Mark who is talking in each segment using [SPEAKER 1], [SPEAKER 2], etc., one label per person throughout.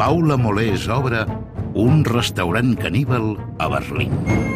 [SPEAKER 1] Paula Molés obre un restaurant caníbal a Berlín.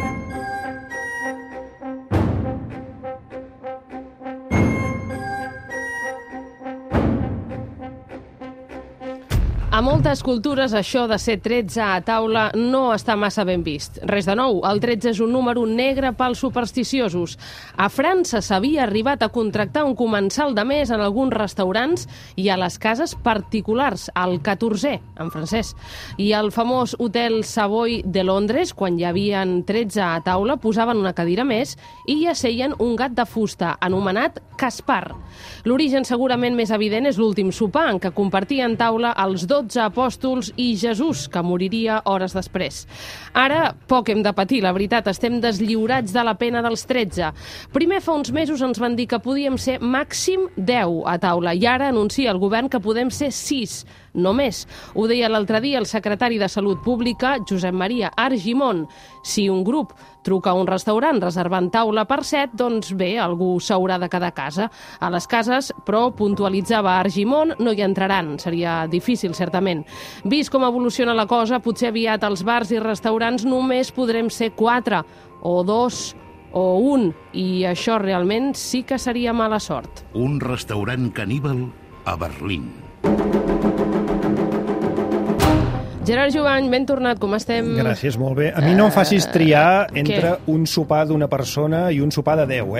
[SPEAKER 2] A moltes cultures això de ser 13 a taula no està massa ben vist. Res de nou, el 13 és un número negre pels supersticiosos. A França s'havia arribat a contractar un comensal de més en alguns restaurants i a les cases particulars, al 14è, en francès. I al famós hotel Savoy de Londres, quan hi havien 13 a taula, posaven una cadira més i hi asseien un gat de fusta, anomenat Caspar. L'origen segurament més evident és l'últim sopar, en què compartien taula els 12 apòstols i Jesús, que moriria hores després. Ara, poc hem de patir, la veritat, estem deslliurats de la pena dels 13. Primer, fa uns mesos ens van dir que podíem ser màxim 10 a taula, i ara anuncia el govern que podem ser 6, només. Ho deia l'altre dia el secretari de Salut Pública, Josep Maria Argimon. Si un grup truca a un restaurant reservant taula per 7, doncs bé, algú s'haurà de quedar a casa. A les cases, però, puntualitzava Argimon, no hi entraran. Seria difícil, certament. Vist com evoluciona la cosa, potser aviat als bars i restaurants només podrem ser 4, o 2, o 1, i això realment sí que seria mala sort.
[SPEAKER 1] Un restaurant caníbal a Berlín.
[SPEAKER 2] Gerard Jovany, ben tornat, com estem?
[SPEAKER 3] Gràcies, molt bé. A mi no em facis triar entre un sopar d'una persona i un sopar de 10,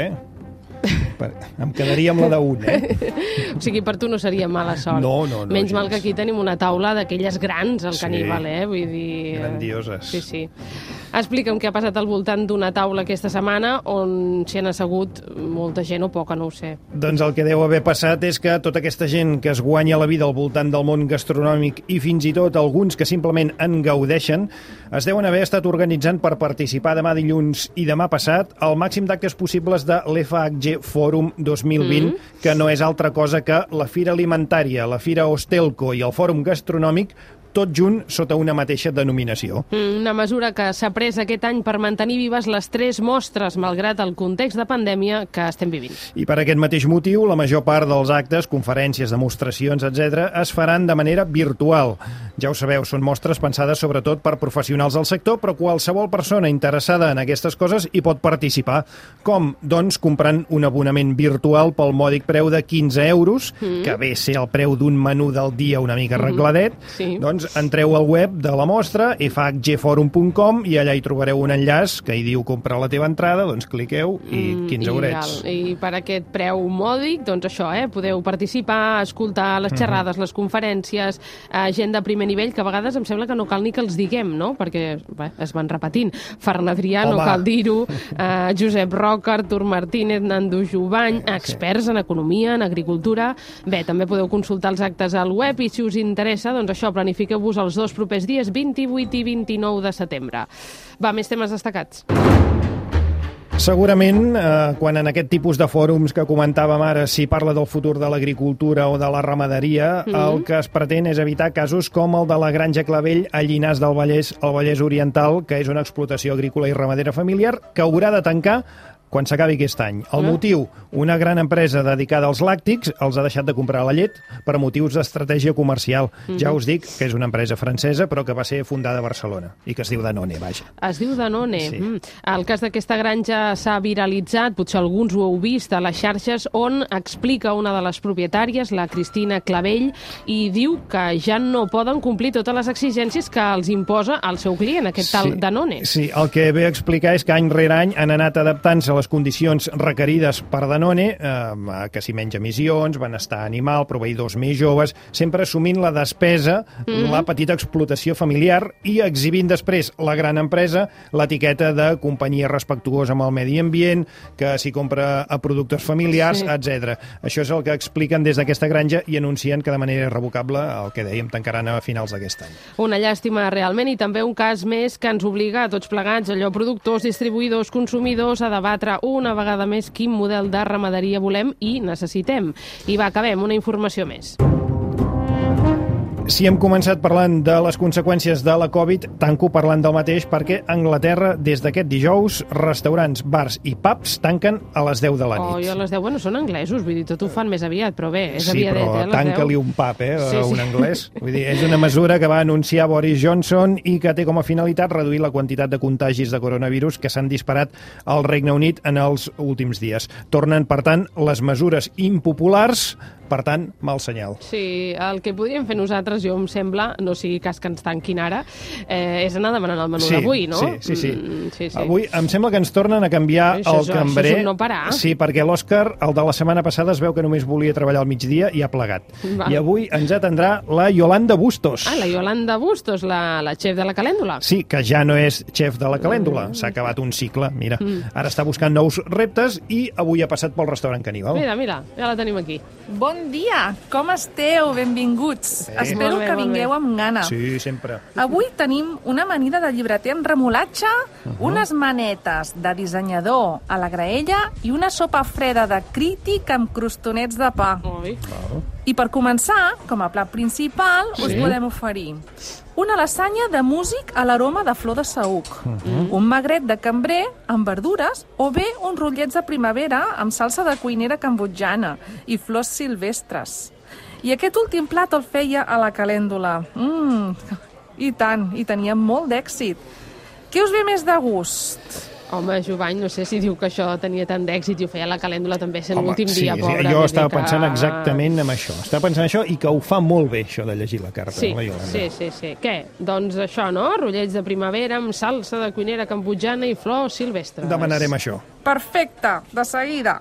[SPEAKER 3] Em quedaria amb la d'1,
[SPEAKER 2] O sigui, per tu no seria mala sort.
[SPEAKER 3] No.
[SPEAKER 2] Menys mal que aquí tenim una taula d'aquelles grans, al caníbal, Vull dir...
[SPEAKER 3] Grandioses.
[SPEAKER 2] Sí. Explica'm què ha passat al voltant d'una taula aquesta setmana on s'hi han assegut molta gent o poca, no ho sé.
[SPEAKER 3] Doncs el que deu haver passat és que tota aquesta gent que es guanya la vida al voltant del món gastronòmic i fins i tot alguns que simplement en gaudeixen, es deuen haver estat organitzant per participar demà dilluns i demà passat al màxim d'actes possibles de l'FHG Forum 2020, que no és altra cosa que la Fira Alimentària, la Fira Hostelco i el Fòrum Gastronòmic, tot junt sota una mateixa denominació.
[SPEAKER 2] Una mesura que s'ha pres aquest any per mantenir vives les 3 mostres, malgrat el context de pandèmia que estem vivint.
[SPEAKER 3] I per aquest mateix motiu, la major part dels actes, conferències, demostracions, etc., es faran de manera virtual. Ja ho sabeu, són mostres pensades sobretot per professionals del sector, però qualsevol persona interessada en aquestes coses hi pot participar. Com? Doncs comprant un abonament virtual pel mòdic preu de 15 euros, que ve a ser el preu d'un menú del dia una mica arregladet. Doncs entreu al web de la mostra, fhgforum.com, i allà hi trobareu un enllaç que hi diu comprar la teva entrada, doncs cliqueu i 15 eurets.
[SPEAKER 2] I per aquest preu mòdic, doncs això, podeu participar, escoltar les xerrades, les conferències, gent de primer nivell, que a vegades em sembla que no cal ni que els diguem, no? Perquè es van repetint. Ferran Adrià, no cal dir-ho, Josep Roca, Artur Martínez, Nando Jovany, experts en economia, en agricultura. Bé, també podeu consultar els actes al web i si us interessa, doncs això, planifiqueu-vos els 2 propers dies, 28 i 29 de setembre. Va, més temes destacats.
[SPEAKER 3] Segurament, quan en aquest tipus de fòrums que comentàvem ara s'hi parla del futur de l'agricultura o de la ramaderia, el que es pretén és evitar casos com el de la Granja Clavell a Llinars del Vallès, al Vallès Oriental, que és una explotació agrícola i ramadera familiar que haurà de tancar quan s'acabi aquest any. El motiu, una gran empresa dedicada als làctics els ha deixat de comprar la llet per motius d'estratègia comercial. Ja us dic que és una empresa francesa, però que va ser fundada a Barcelona i que es diu Danone, vaja.
[SPEAKER 2] Es diu Danone.
[SPEAKER 3] Sí.
[SPEAKER 2] El cas d'aquesta granja s'ha viralitzat, potser alguns ho heu vist a les xarxes, on explica una de les propietàries, la Cristina Clavell, i diu que ja no poden complir totes les exigències que els imposa el seu client, aquest tal Danone.
[SPEAKER 3] Sí, el que ve a explicar és que any rere any han anat adaptant-se les condicions requerides per Danone, que s'hi menys emissions, benestar animal, proveïdors més joves, sempre assumint la despesa, la petita explotació familiar i exhibint després la gran empresa l'etiqueta de companyia respectuosa amb el medi ambient, que s'hi compra a productes familiars, etc. Això és el que expliquen des d'aquesta granja i anuncien que de manera irrevocable, el que dèiem, tancaran a finals d'aquest any.
[SPEAKER 2] Una llàstima realment, i també un cas més que ens obliga a tots plegats, allò productors, distribuïdors, consumidors, a debatre una vegada més quin model de ramaderia volem i necessitem. I va, acabem, una informació més.
[SPEAKER 3] Si hem començat parlant de les conseqüències de la Covid, tanco parlant del mateix perquè a Anglaterra, des d'aquest dijous, restaurants, bars i pubs tanquen a les 10 de la nit.
[SPEAKER 2] Jo a les 10, bueno, són anglesos, vull dir, tot ho fan més aviat, però bé, és
[SPEAKER 3] sí,
[SPEAKER 2] aviadet,
[SPEAKER 3] però
[SPEAKER 2] a les 10.
[SPEAKER 3] tanca-li un pub,
[SPEAKER 2] Sí,
[SPEAKER 3] a un anglès. Vull dir, és una mesura que va anunciar Boris Johnson i que té com a finalitat reduir la quantitat de contagis de coronavirus que s'han disparat al Regne Unit en els últims dies. Tornen, per tant, les mesures impopulars, per tant, mal senyal.
[SPEAKER 2] Sí, el que podríem fer nosaltres, jo em sembla, no sigui cas que ens tanquin ara, és anar demanant el menú d'avui, no?
[SPEAKER 3] Sí. Avui em sembla que ens tornen a canviar el cambrer.
[SPEAKER 2] Això és un no parar.
[SPEAKER 3] Sí, perquè l'Òscar, el de la setmana passada, es veu que només volia treballar al migdia i ha plegat.
[SPEAKER 2] Va.
[SPEAKER 3] I avui ens atendrà la Yolanda Bustos.
[SPEAKER 2] La Yolanda Bustos, la xef de la calèndula.
[SPEAKER 3] Sí, que ja no és xef de la calèndula. S'ha acabat un cicle, mira. Ara està buscant nous reptes i avui ha passat pel restaurant Caníbal.
[SPEAKER 2] Mira, ja la tenim aquí.
[SPEAKER 4] Bon dia, com esteu? Benvinguts. Espero que vingueu amb gana.
[SPEAKER 3] Sí, sempre.
[SPEAKER 4] Avui tenim una amanida de llibreter en remolatge, unes manetes de dissenyador a la graella i una sopa freda de crític amb crostonets de pa.
[SPEAKER 2] Oi.
[SPEAKER 4] I per començar, com a plat principal, us podem oferir una lasanya de músic a l'aroma de flor de saüc, un magret de cambrer amb verdures o bé uns rotllets de primavera amb salsa de cuinera cambodjana i flors silvestres. I aquest últim plat el feia a la calèndula. I tant, i tenia molt d'èxit. Què us ve més de gust?
[SPEAKER 2] Home, Jovany, no sé si diu que això tenia tant d'èxit i ho feia a la calèndula també sent l'últim dia, pobra.
[SPEAKER 3] Jo estava pensant exactament en això. Estava pensant en això i que ho fa molt bé, això de llegir la carta.
[SPEAKER 2] Sí,
[SPEAKER 3] la Yolanda.
[SPEAKER 2] sí. Què? Doncs això, no? Rotllets de primavera amb salsa de cuinera cambodjana i flors silvestres.
[SPEAKER 3] Demanarem això.
[SPEAKER 4] Perfecte, de seguida.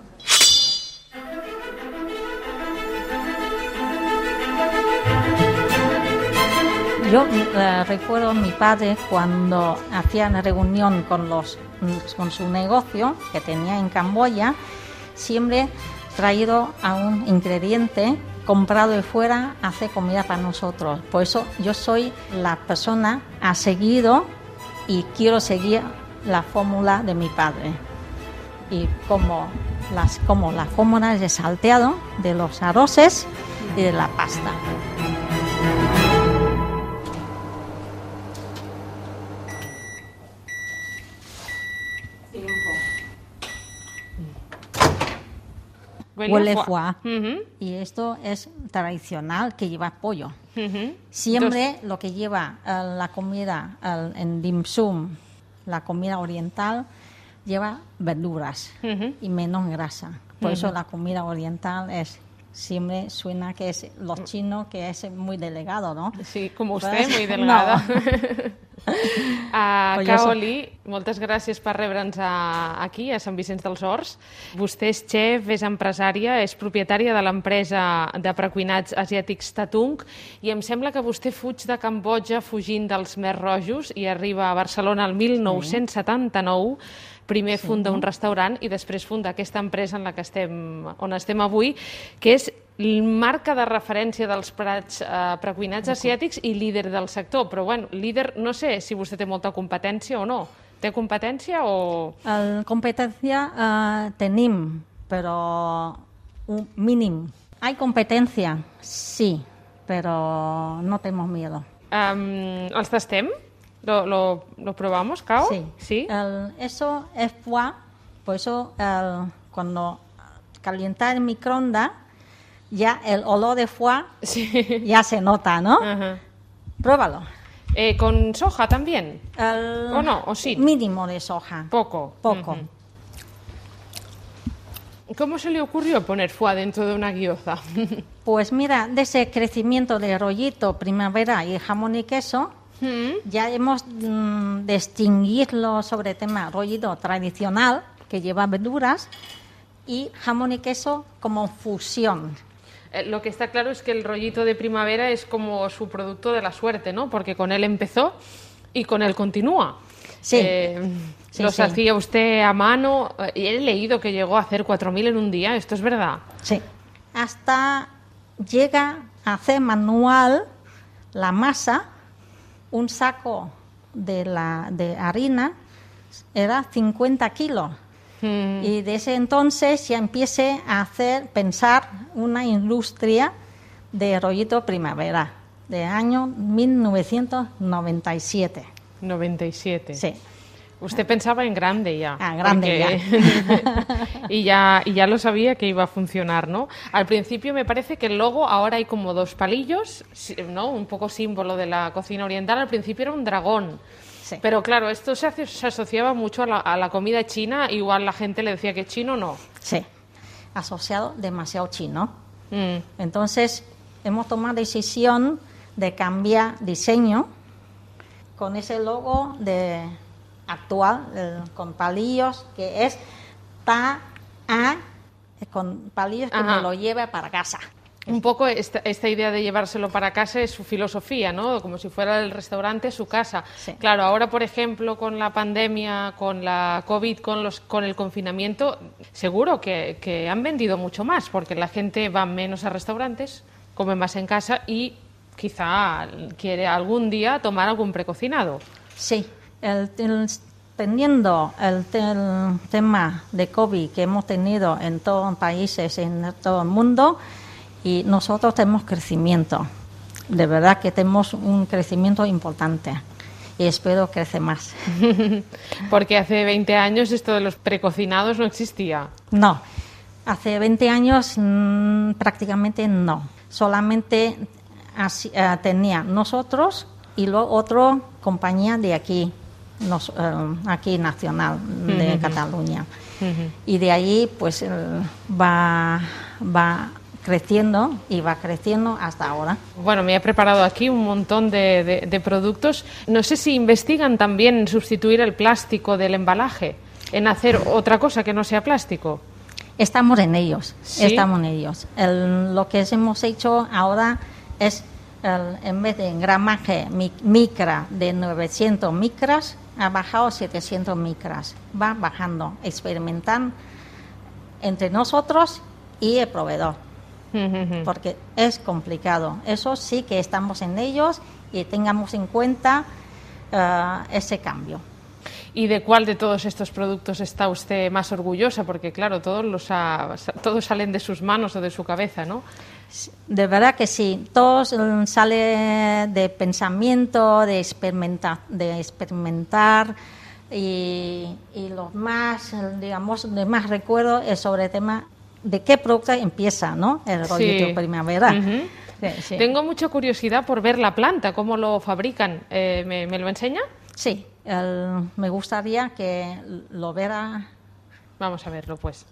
[SPEAKER 5] Yo recuerdo a mi padre cuando hacía una reunión con su negocio que tenía en Camboya, siempre traído a un ingrediente comprado de fuera, hace comida para nosotros. Por eso yo soy la persona a seguido y quiero seguir la fórmula de mi padre. Y como las fórmulas de salteado de los arroces y de la pasta. Huele foie. Y esto es tradicional, que lleva pollo. Siempre lo que lleva la comida en dim sum, la comida oriental, lleva verduras y menos grasa. Por eso la comida oriental siempre suena que es los chinos, que es muy delegado, ¿no?
[SPEAKER 2] Sí, como usted, muy delgada. Kaoli, moltes gràcies per rebre'ns aquí, a Sant Vicenç dels Horts. Vostè és xef, és empresària, és propietària de l'empresa de precuinats asiàtics Tatung i em sembla que vostè fuig de Cambodja fugint dels Mers Rojos i arriba a Barcelona el 1979. Primer funda un restaurant i després funda aquesta empresa on estem avui, que és marca de referència dels plats precuinats asiàtics i líder del sector. Però, bueno, líder, no sé si vostè té molta competència o no. Té competència o...?
[SPEAKER 5] Competència tenim, però un mínim. Hay competencia, sí, pero no tenemos miedo.
[SPEAKER 2] Els tastem? ¿Lo probamos, Cao?
[SPEAKER 5] Sí. Eso es foie, por eso cuando calienta el microondas, ya el olor de foie ya se nota, ¿no? Pruébalo.
[SPEAKER 2] ¿Con soja también? ¿O no? ¿O sí?
[SPEAKER 5] Mínimo de soja.
[SPEAKER 2] Poco. ¿Cómo se le ocurrió poner foie dentro de una gyoza?
[SPEAKER 5] Pues mira, de ese crecimiento de rollito, primavera y jamón y queso, ya hemos distinguirlo sobre el tema rollito tradicional, que lleva verduras, y jamón y queso como fusión.
[SPEAKER 2] Lo que está claro es que el rollito de primavera es como su producto de la suerte, ¿no? Porque con él empezó y con él continúa.
[SPEAKER 5] Sí.
[SPEAKER 2] Los hacía usted a mano. Y he leído que llegó a hacer 4.000 en un día. ¿Esto es verdad?
[SPEAKER 5] Sí. Hasta llega a hacer manual la masa. Un saco de harina era 50 kilos. Y desde entonces ya empiece a pensar una industria de rollito primavera. de año 1997.
[SPEAKER 2] 97.
[SPEAKER 5] Sí.
[SPEAKER 2] Usted pensaba en grande ya.
[SPEAKER 5] Grande
[SPEAKER 2] ya. y ya lo sabía que iba a funcionar, ¿no? Al principio me parece que el logo, ahora hay como 2 palillos, ¿no? Un poco símbolo de la cocina oriental. Al principio era un dragón.
[SPEAKER 5] Sí.
[SPEAKER 2] Pero claro, esto se asociaba mucho a la comida china. Igual la gente le decía que chino no.
[SPEAKER 5] Sí, asociado demasiado chino. Entonces, hemos tomado decisión de cambiar diseño con ese logo actual, con palillos, que es con palillos que me lo lleve para casa.
[SPEAKER 2] Un poco esta idea de llevárselo para casa es su filosofía, ¿no? Como si fuera el restaurante su casa.
[SPEAKER 5] Sí.
[SPEAKER 2] Claro, ahora, por ejemplo, con la pandemia, con la COVID, con el confinamiento, seguro que han vendido mucho más, porque la gente va menos a restaurantes, come más en casa y quizá quiere algún día tomar algún precocinado.
[SPEAKER 5] Sí, teniendo el tema de COVID que hemos tenido en todos los países, en todo el mundo, y nosotros tenemos crecimiento. De verdad que tenemos un crecimiento importante y espero crecer más.
[SPEAKER 2] Porque hace 20 años esto de los precocinados no existía.
[SPEAKER 5] No, hace 20 años prácticamente no. Solamente tenía nosotros y luego otra compañía de aquí, aquí nacional de Cataluña. Y de ahí pues va creciendo y va creciendo hasta ahora.
[SPEAKER 2] Bueno, me he preparado aquí un montón de productos. No sé si investigan también en sustituir el plástico del embalaje, en hacer otra cosa que no sea plástico.
[SPEAKER 5] Estamos en ellos,
[SPEAKER 2] ¿Sí?
[SPEAKER 5] Estamos en ellos. Lo que hemos hecho ahora es, en vez de gramaje micra de 900 micras, ha bajado 700 micras. Va bajando, experimentan entre nosotros y el proveedor. Porque es complicado. Eso sí que estamos en ellos y tengamos en cuenta ese cambio.
[SPEAKER 2] ¿Y de cuál de todos estos productos está usted más orgullosa? Porque claro, todos salen de sus manos o de su cabeza, ¿no?
[SPEAKER 5] De verdad que sí. Todos sale de pensamiento, de experimentar y los más, digamos, de más recuerdo es sobre el tema de qué producto empieza, ¿no? El rollito primavera. Sí.
[SPEAKER 2] Tengo mucha curiosidad por ver la planta, cómo lo fabrican. ¿Me lo enseña?
[SPEAKER 5] Sí, me gustaría que lo viera.
[SPEAKER 2] Vamos a verlo, pues.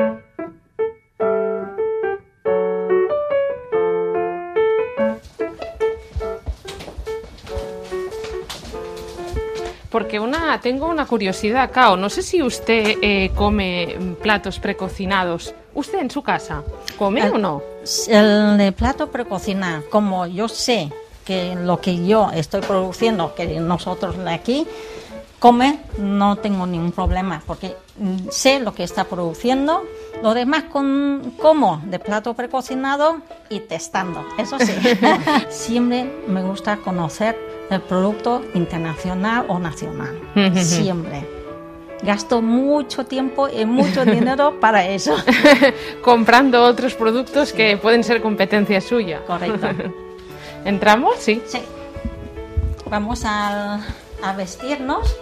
[SPEAKER 2] Porque tengo una curiosidad, Cao. No sé si usted come platos precocinados. ¿Usted en su casa come o no?
[SPEAKER 5] El plato precocinado, como yo sé que lo que yo estoy produciendo, que nosotros aquí come, no tengo ningún problema, porque sé lo que está produciendo. Lo demás como de plato precocinado y testando, eso sí. Siempre me gusta conocer el producto internacional o nacional, siempre. Gasto mucho tiempo y mucho dinero para eso.
[SPEAKER 2] Comprando otros productos que pueden ser competencia suya.
[SPEAKER 5] Correcto.
[SPEAKER 2] ¿Entramos? Sí.
[SPEAKER 5] Sí. Vamos a vestirnos.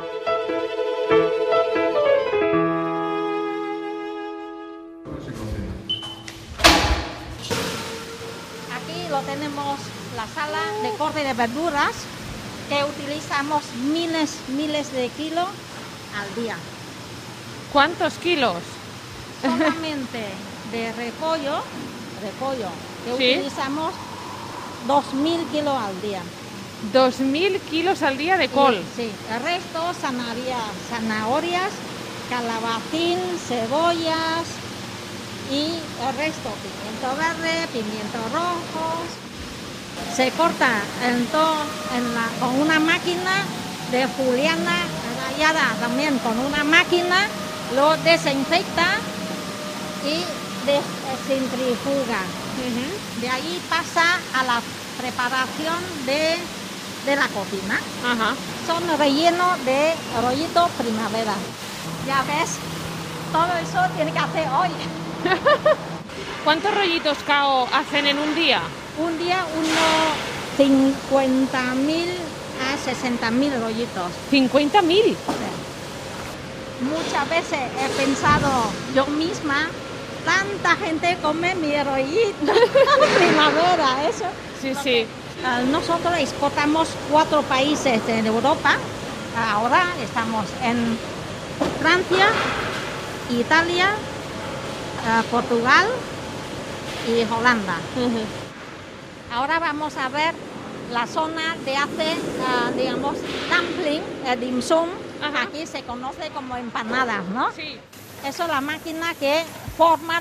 [SPEAKER 5] Aquí lo tenemos, la sala de corte de verduras, que utilizamos miles de kilos al día.
[SPEAKER 2] ¿Cuántos kilos?
[SPEAKER 5] Solamente de repollo que
[SPEAKER 2] ¿Sí?
[SPEAKER 5] utilizamos 2.000 kilos al día.
[SPEAKER 2] 2.000 kilos al día de col.
[SPEAKER 5] Sí, el resto zanahorias, calabacín, cebollas y el resto pimiento verde, pimiento rojo. Se corta con una máquina de juliana rallada, también con una máquina, lo desinfecta y centrifuga. De ahí pasa a la preparación de la cocina.
[SPEAKER 2] Ajá.
[SPEAKER 5] Son rellenos de rollito primavera. Ya ves, todo eso tiene que hacer hoy.
[SPEAKER 2] ¿Cuántos rollitos, Cao, hacen en un día?
[SPEAKER 5] Un día 50.000 a 60.000 rollitos.
[SPEAKER 2] ¿50.000?
[SPEAKER 5] Sí. Muchas veces he pensado yo misma, tanta gente come mi rollito primavera, eso.
[SPEAKER 2] Sí, sí.
[SPEAKER 5] Nosotros exportamos 4 países en Europa. Ahora estamos en Francia, Italia, Portugal y Holanda. Ahora vamos a ver la zona de hacer, digamos, dumpling, dim sum.
[SPEAKER 2] Ajá.
[SPEAKER 5] Aquí se conoce como empanadas, ¿no?
[SPEAKER 2] Sí.
[SPEAKER 5] Eso es la máquina que forma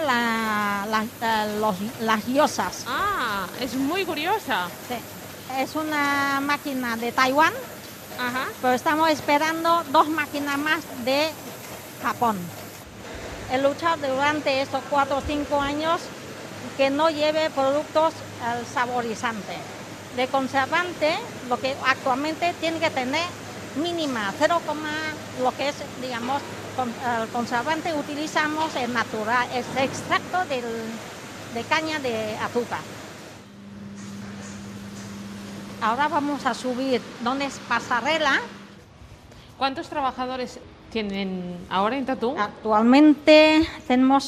[SPEAKER 5] las gyozas.
[SPEAKER 2] Ah, es muy curiosa.
[SPEAKER 5] Sí. Es una máquina de Taiwán,
[SPEAKER 2] Ajá.
[SPEAKER 5] pero estamos esperando 2 máquinas más de Japón. He luchado durante estos 4 o 5 años que no lleve productos saborizantes. De conservante, lo que actualmente tiene que tener mínima 0, lo que es, digamos, el conservante utilizamos es natural, es extracto de caña de azúcar. Ahora vamos a subir donde es pasarela.
[SPEAKER 2] ¿Cuántos trabajadores tienen ahora en Tatú?
[SPEAKER 5] Actualmente tenemos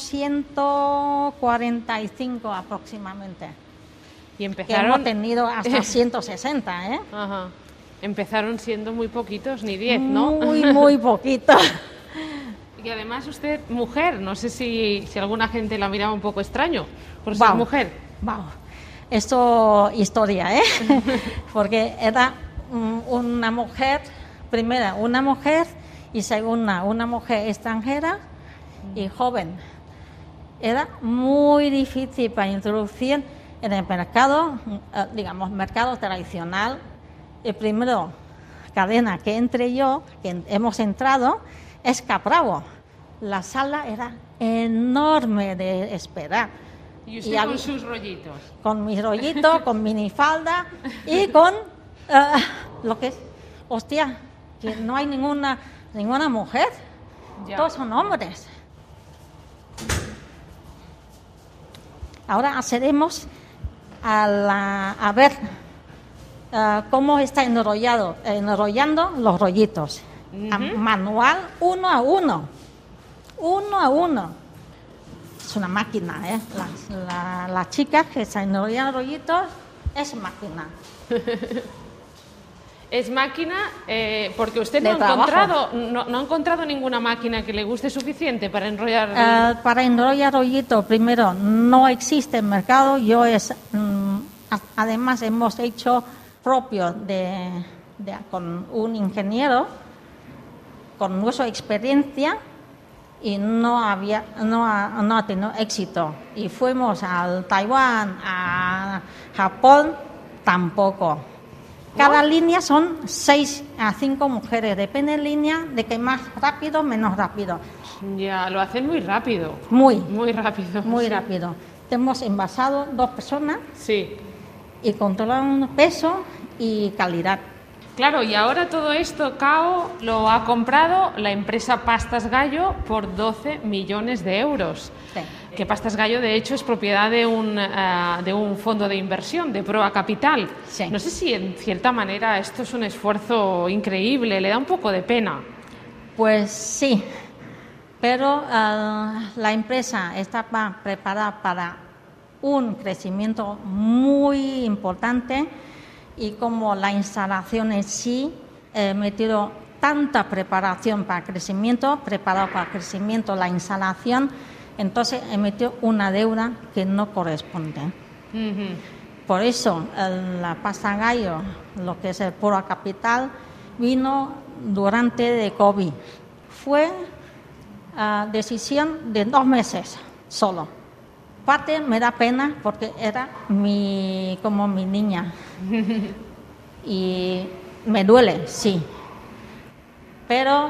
[SPEAKER 5] 145 aproximadamente.
[SPEAKER 2] Y
[SPEAKER 5] Que
[SPEAKER 2] empezaron...
[SPEAKER 5] hemos tenido hasta 160, ¿eh?
[SPEAKER 2] Ajá. Empezaron siendo muy poquitos, ni 10, ¿no?
[SPEAKER 5] Muy poquito.
[SPEAKER 2] Y además usted, mujer, no sé si alguna gente la miraba un poco extraño por ser mujer.
[SPEAKER 5] Wow. Esto historia, ¿eh? Porque era una mujer, primera una mujer y segunda una mujer extranjera y joven. Era muy difícil para introducir en el mercado, digamos, mercado tradicional. El primero cadena que entré yo, que hemos entrado, es Capravo. La sala era enorme de esperar.
[SPEAKER 2] Y usted con sus rollitos.
[SPEAKER 5] Con mis rollitos, con minifalda y con lo que es, hostia, que no hay ninguna mujer.
[SPEAKER 2] Ya.
[SPEAKER 5] Todos son hombres. Ahora accedemos a ver cómo está enrollando los rollitos. Manual, uno a uno. Es una máquina, ¿eh? La chica que se enrolla rollitos es máquina.
[SPEAKER 2] Es máquina porque usted
[SPEAKER 5] De trabajo.
[SPEAKER 2] no ha encontrado ninguna máquina que le guste suficiente para enrollar.
[SPEAKER 5] Para enrollar rollitos, primero, no existe en mercado. Además, hemos hecho propio con un ingeniero, con nuestra experiencia, y no ha tenido éxito. Y fuimos al Taiwán, a Japón, tampoco. Cada línea son 6 a 5 mujeres, depende de línea, de que más rápido, menos rápido.
[SPEAKER 2] Ya, lo hacen muy rápido.
[SPEAKER 5] Muy
[SPEAKER 2] rápido.
[SPEAKER 5] Muy
[SPEAKER 2] sí.
[SPEAKER 5] rápido. Hemos envasado 2 personas
[SPEAKER 2] Sí.
[SPEAKER 5] y controlamos peso y calidad.
[SPEAKER 2] Claro, y ahora todo esto, Cao, lo ha comprado la empresa Pastas Gallo por 12 millones de euros.
[SPEAKER 5] Sí.
[SPEAKER 2] Que Pastas Gallo, de hecho, es propiedad de un fondo de inversión, de Proa Capital.
[SPEAKER 5] Sí.
[SPEAKER 2] No sé si, en cierta manera, esto es un esfuerzo increíble, le da un poco de pena.
[SPEAKER 5] Pues sí, pero la empresa estaba preparada para un crecimiento muy importante. Y como la instalación en sí metido tanta preparación para crecimiento, la instalación, entonces emitió una deuda que no corresponde. Por eso la Pasta Gallo, lo que es el Proa Capital, vino durante de COVID. Fue decisión de 2 meses solo. Parte me da pena porque era como mi niña y me duele, sí, pero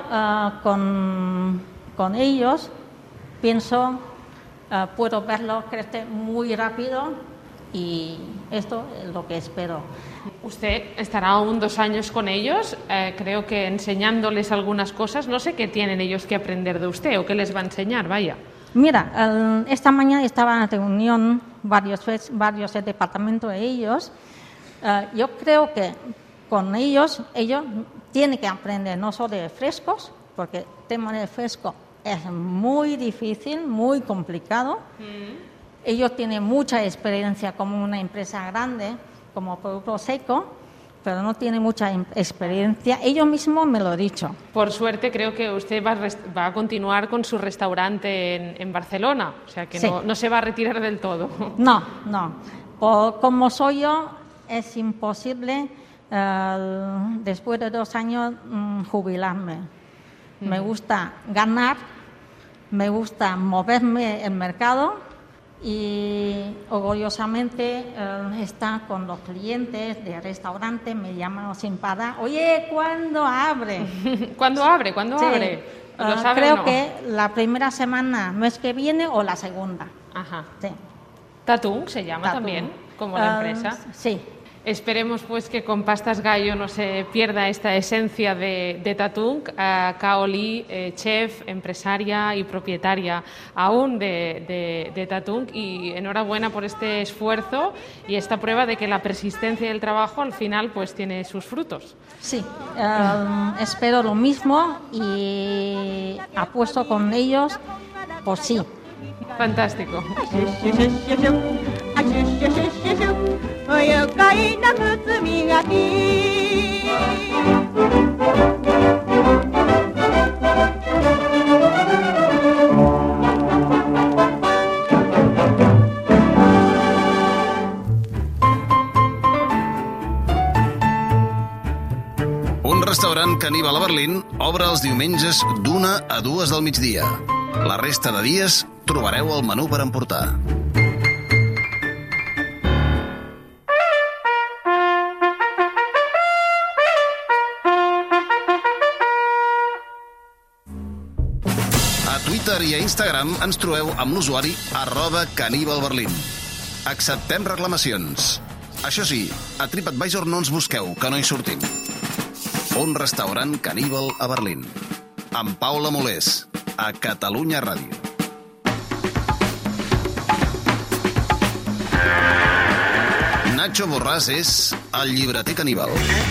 [SPEAKER 5] con ellos pienso puedo verlo crecer muy rápido y esto es lo que espero.
[SPEAKER 2] Usted estará aún 2 años con ellos, creo que enseñándoles algunas cosas. No sé qué tienen ellos que aprender de usted o qué les va a enseñar, vaya.
[SPEAKER 5] Mira, esta mañana estaba en reunión varios departamentos de ellos Yo creo que con ellos tienen que aprender no solo de frescos, porque el tema de fresco es muy difícil, muy complicado. Ellos tienen mucha experiencia como una empresa grande, como Producto Seco, pero no tienen mucha experiencia. Ellos mismos me lo han dicho.
[SPEAKER 2] Por suerte, creo que usted va a continuar con su restaurante en Barcelona, o sea que
[SPEAKER 5] Sí.
[SPEAKER 2] no se va a retirar del todo.
[SPEAKER 5] No. Como soy yo, es imposible después de 2 años jubilarme. Me gusta ganar, me gusta moverme en el mercado y orgullosamente estar con los clientes de restaurante, me llaman sin parar. Oye, ¿cuándo abre?
[SPEAKER 2] ¿Cuándo abre? ¿Cuándo
[SPEAKER 5] Sí.
[SPEAKER 2] abre? ¿Lo sabe
[SPEAKER 5] Creo
[SPEAKER 2] o no?
[SPEAKER 5] que la primera semana, mes que viene o la segunda.
[SPEAKER 2] Ajá.
[SPEAKER 5] Sí.
[SPEAKER 2] Tatung se llama
[SPEAKER 5] Tatung.
[SPEAKER 2] también, como la empresa.
[SPEAKER 5] Sí.
[SPEAKER 2] Esperemos pues que con Pastas Gallo no se pierda esta esencia de Tatung. Cao Li, chef, empresaria y propietaria aún de Tatung, y enhorabuena por este esfuerzo y esta prueba de que la persistencia del trabajo al final pues tiene sus frutos.
[SPEAKER 5] Sí, espero lo mismo y apuesto con ellos por sí.
[SPEAKER 2] Fantástico.
[SPEAKER 6] Un restaurant caníbal a Berlín obre els diumenges d'1 a 2 del migdia. La resta de dies trobareu el menú per emportar. A Twitter i a Instagram ens trobeu amb l'usuari @caníbalberlín. Acceptem reclamacions. Això sí, a TripAdvisor no ens busqueu, que no hi sortim. Un restaurant caníbal a Berlín. Amb Paula Molés, a Catalunya Ràdio. Nacho Borràs és el llibreter caníbal.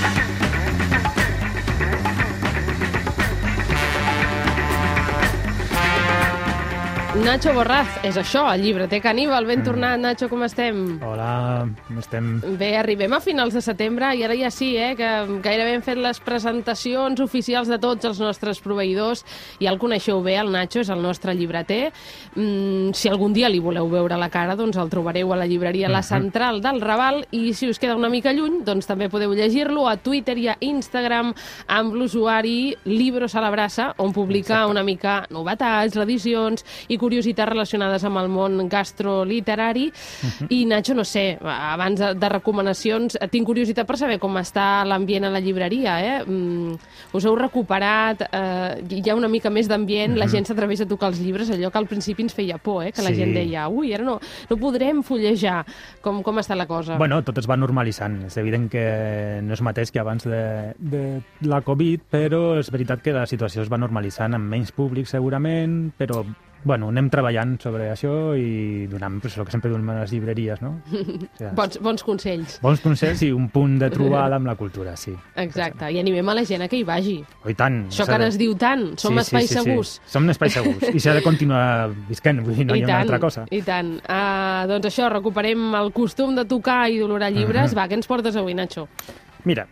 [SPEAKER 2] Nacho Borràs, és això, el llibreter caníbal. Ben tornat, Nacho, com estem?
[SPEAKER 3] Hola, com estem?
[SPEAKER 2] Bé, arribem a finals de setembre i ara ja sí, que gairebé hem fet les presentacions oficials de tots els nostres proveïdors. Ja el coneixeu bé, el Nacho és el nostre llibreter. Si algun dia li voleu veure la cara, doncs el trobareu a la llibreria La Central del Raval, i si us queda una mica lluny, doncs també podeu llegir-lo a Twitter i a Instagram amb l'usuari Libros a la Brasa, on publica una mica novetats, reedicions i curiositats relacionades amb el món gastroliterari. I, Nacho, no sé, abans de recomanacions, tinc curiositat per saber com està l'ambient a la llibreria, Us heu recuperat, hi ha una mica més d'ambient, la gent s'atreveix a tocar els llibres, allò que al principi ens feia por, que la gent deia, ui, ara no podrem fullejar. Com està la cosa?
[SPEAKER 7] Bueno, tot es va normalitzant. És evident que no és mateix que abans de la Covid, però és veritat que la situació es va normalitzant amb menys públic, segurament, però bueno, anem treballant sobre això i donant el que sempre donem a les llibreries, no?
[SPEAKER 2] Bons consells.
[SPEAKER 7] Bons consells i un punt de trobada amb la cultura, sí.
[SPEAKER 2] Exacte, i animem a la gent a que hi vagi.
[SPEAKER 7] Oh, i tant.
[SPEAKER 2] Això que ara es diu tant, som espais segurs.
[SPEAKER 7] Som espais segurs i s'ha de continuar visquent, vull dir, no hi ha una altra cosa.
[SPEAKER 2] I tant. Doncs això, recuperem el costum de tocar i d'olorar llibres. Va, què ens portes avui, Nacho?
[SPEAKER 7] Mira,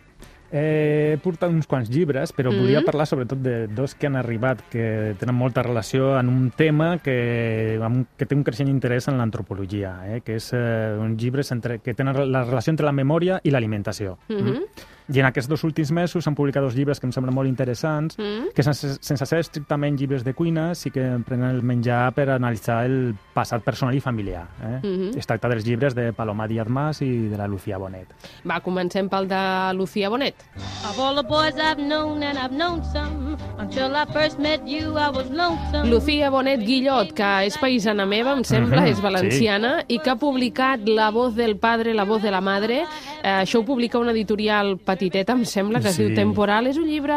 [SPEAKER 7] he portat uns quants llibres, però volia parlar sobretot de dos que han arribat, que tenen molta relació en un tema que té un creixent interès en l'antropologia, que és uns llibres que tenen la relació entre la memòria i l'alimentació. I en aquests 2 últims mesos s'han publicat 2 llibres que em semblen molt interessants, que sense ser estrictament llibres de cuina, sí que prenen el menjar per analitzar el passat personal i familiar. Es tracta dels llibres de Paloma Díaz Mas i de la Lucía Bonet.
[SPEAKER 2] Va, comencem pel de Lucía Bonet.
[SPEAKER 8] Of all the boys I've known, and I've known some, until I first met you, I was lonesome.
[SPEAKER 2] Lucía Bonet Guillot, que és paisana meva, em sembla, és valenciana, i que ha publicat La voz del padre, la voz de la madre. Això ho publica una editorial petiteta, em sembla, que es diu Temporal. És un llibre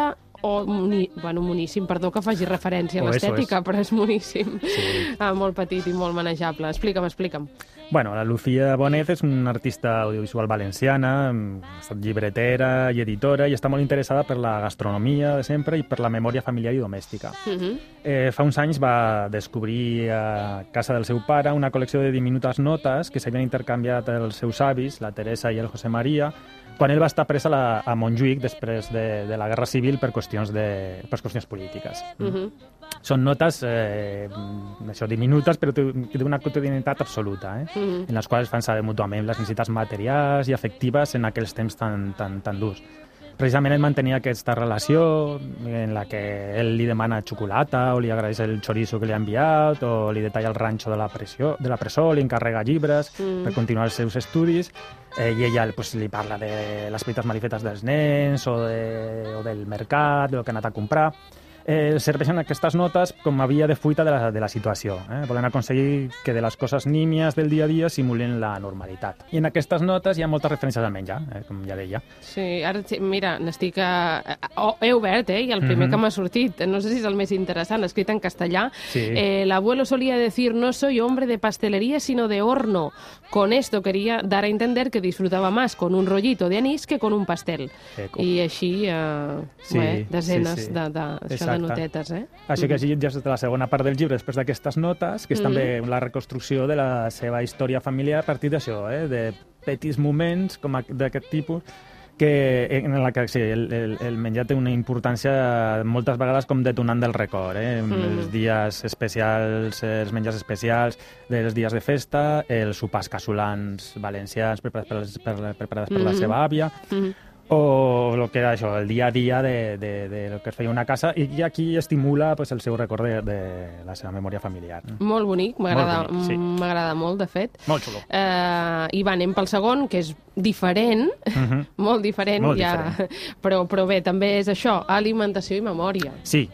[SPEAKER 2] moníssim, perdó que faci referència a l'estètica, però és moníssim. Sí. Molt petit i molt manejable. Explica'm.
[SPEAKER 7] Bueno, la Lucía Bonet és una artista audiovisual valenciana, ha estat llibretera i editora i està molt interessada per la gastronomia de sempre i per la memòria familiar i domèstica. Fa uns anys va descobrir a casa del seu pare una col·lecció de diminutes notes que s'havien intercanviat els seus avis, la Teresa i el José María, quan ell va estar pres a Montjuïc després de la Guerra Civil per qüestions polítiques. Són notes diminutes, però d'una quotidianitat absoluta, en les quals fan saber mútuament les necessitats materials i afectives en aquells temps tan durs. Precisament ell mantenia aquesta relació en la que ell li demana xocolata o li agraeix el chorizo que li ha enviat o li detalla el ranxo de la presó, li encarrega llibres per continuar els seus estudis i ella li parla de les petites malifetes dels nens o del mercat, del que ha anat a comprar. Serveixen aquestes notes com a via de fuita de la situació. Volen aconseguir que de les coses nímies del dia a dia simulen la normalitat. I en aquestes notes hi ha moltes referències al menjar, com ja deia.
[SPEAKER 2] Sí, ara, mira, n'estic... He obert, i el primer que m'ha sortit, no sé si és el més interessant, escrit en castellà.
[SPEAKER 7] Sí.
[SPEAKER 2] El abuelo solía decir, no soy hombre de pastelería, sino de horno. Con esto quería dar a entender que disfrutaba más con un rollito de anís que con un pastel.
[SPEAKER 7] Eco.
[SPEAKER 2] I així, desenes de notetes,
[SPEAKER 7] Així que ja és la segona part del llibre, després d'aquestes notes, que és també la reconstrucció de la seva història familiar a partir d'això, de petits moments com d'aquest tipus, en la que el menjar té una importància moltes vegades com detonant del record, els dies especials, els menjars especials dels dies de festa, els sopars casolans valencians preparats per la seva àvia, o el que era això, el dia a dia de lo que es feia una casa, i aquí estimula el seu record de la seva memòria familiar.
[SPEAKER 2] Molt bonic, m'agrada molt, de fet.
[SPEAKER 7] Molt xulo.
[SPEAKER 2] I anem pel segon, que és diferent, molt diferent, però bé, també és això, alimentació i memòria.
[SPEAKER 7] Sí.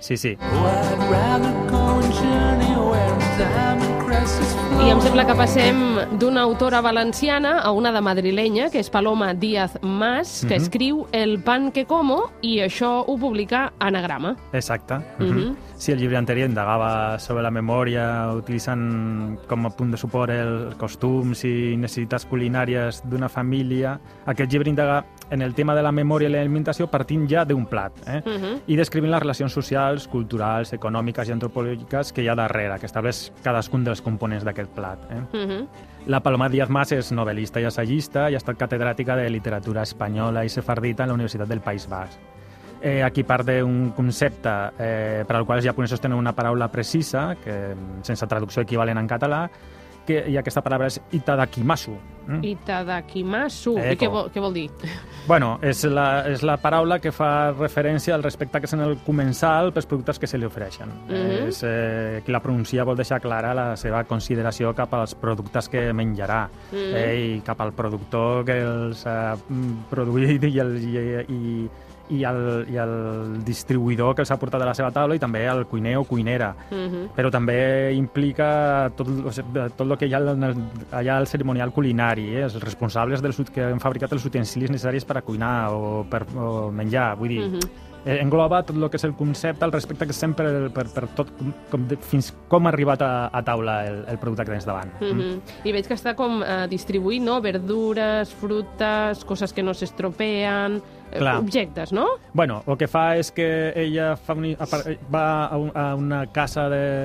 [SPEAKER 2] I em sembla que passem d'una autora valenciana a una de madrilenya, que és Paloma Díaz Mas, que escriu El pan que como, i això ho publica Anagrama.
[SPEAKER 7] Exacte. Sí, el llibre anterior indagava sobre la memòria utilitzant com a punt de suport els costums i necessitats culinàries d'una família. Aquest llibre indaga en el tema de la memòria i l'alimentació partint ja d'un plat, i descrivint les relacions socials, culturals, econòmiques i antropològiques que hi ha darrere, que estableix cadascun dels components d'aquest plat. La Paloma Díaz Mas és novel·lista i assagista i ha estat catedràtica de literatura espanyola i sefardita en la Universitat del País Basc. Aquí part d'un concepte per al qual els japonesos tenen una paraula precisa, que sense traducció equivalent en català, i aquesta paraula és itadakimasu.
[SPEAKER 2] Itadakimasu. I què vol dir?
[SPEAKER 7] Bueno, és la paraula que fa referència al respecte que sent el comensal pels productes que se li ofereixen. Qui la pronuncia vol deixar clara la seva consideració cap als productes que menjarà i cap al productor que els ha produït i el distribuïdor que els ha portat a la seva taula, i també el cuiner o cuinera. Però també implica tot el que hi ha allà al cerimonial culinari, els responsables que han fabricat els utensilis necessaris per a cuinar o per menjar. Vull dir, engloba tot el que és el concepte, el respecte que sempre per tot, fins com ha arribat a taula el producte que tens davant.
[SPEAKER 2] I veig que està com distribuït, no? Verdures, frutes, coses que no s'estropean, objectes, no?
[SPEAKER 7] Bueno, el que fa és que ella va a una casa